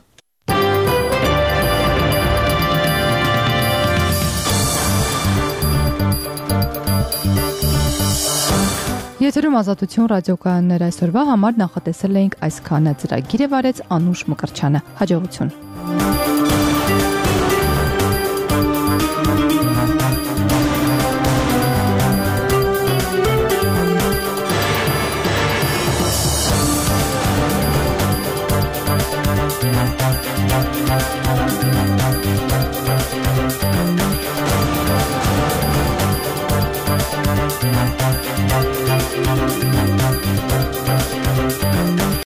Եթերում Ազատություն ռադիոկայաններ այսօրվա համար նախատեսել էինք այսքանը։ Ծրագիրը վարեց Անուշ Մկրտչյանը։ Հաջողություն։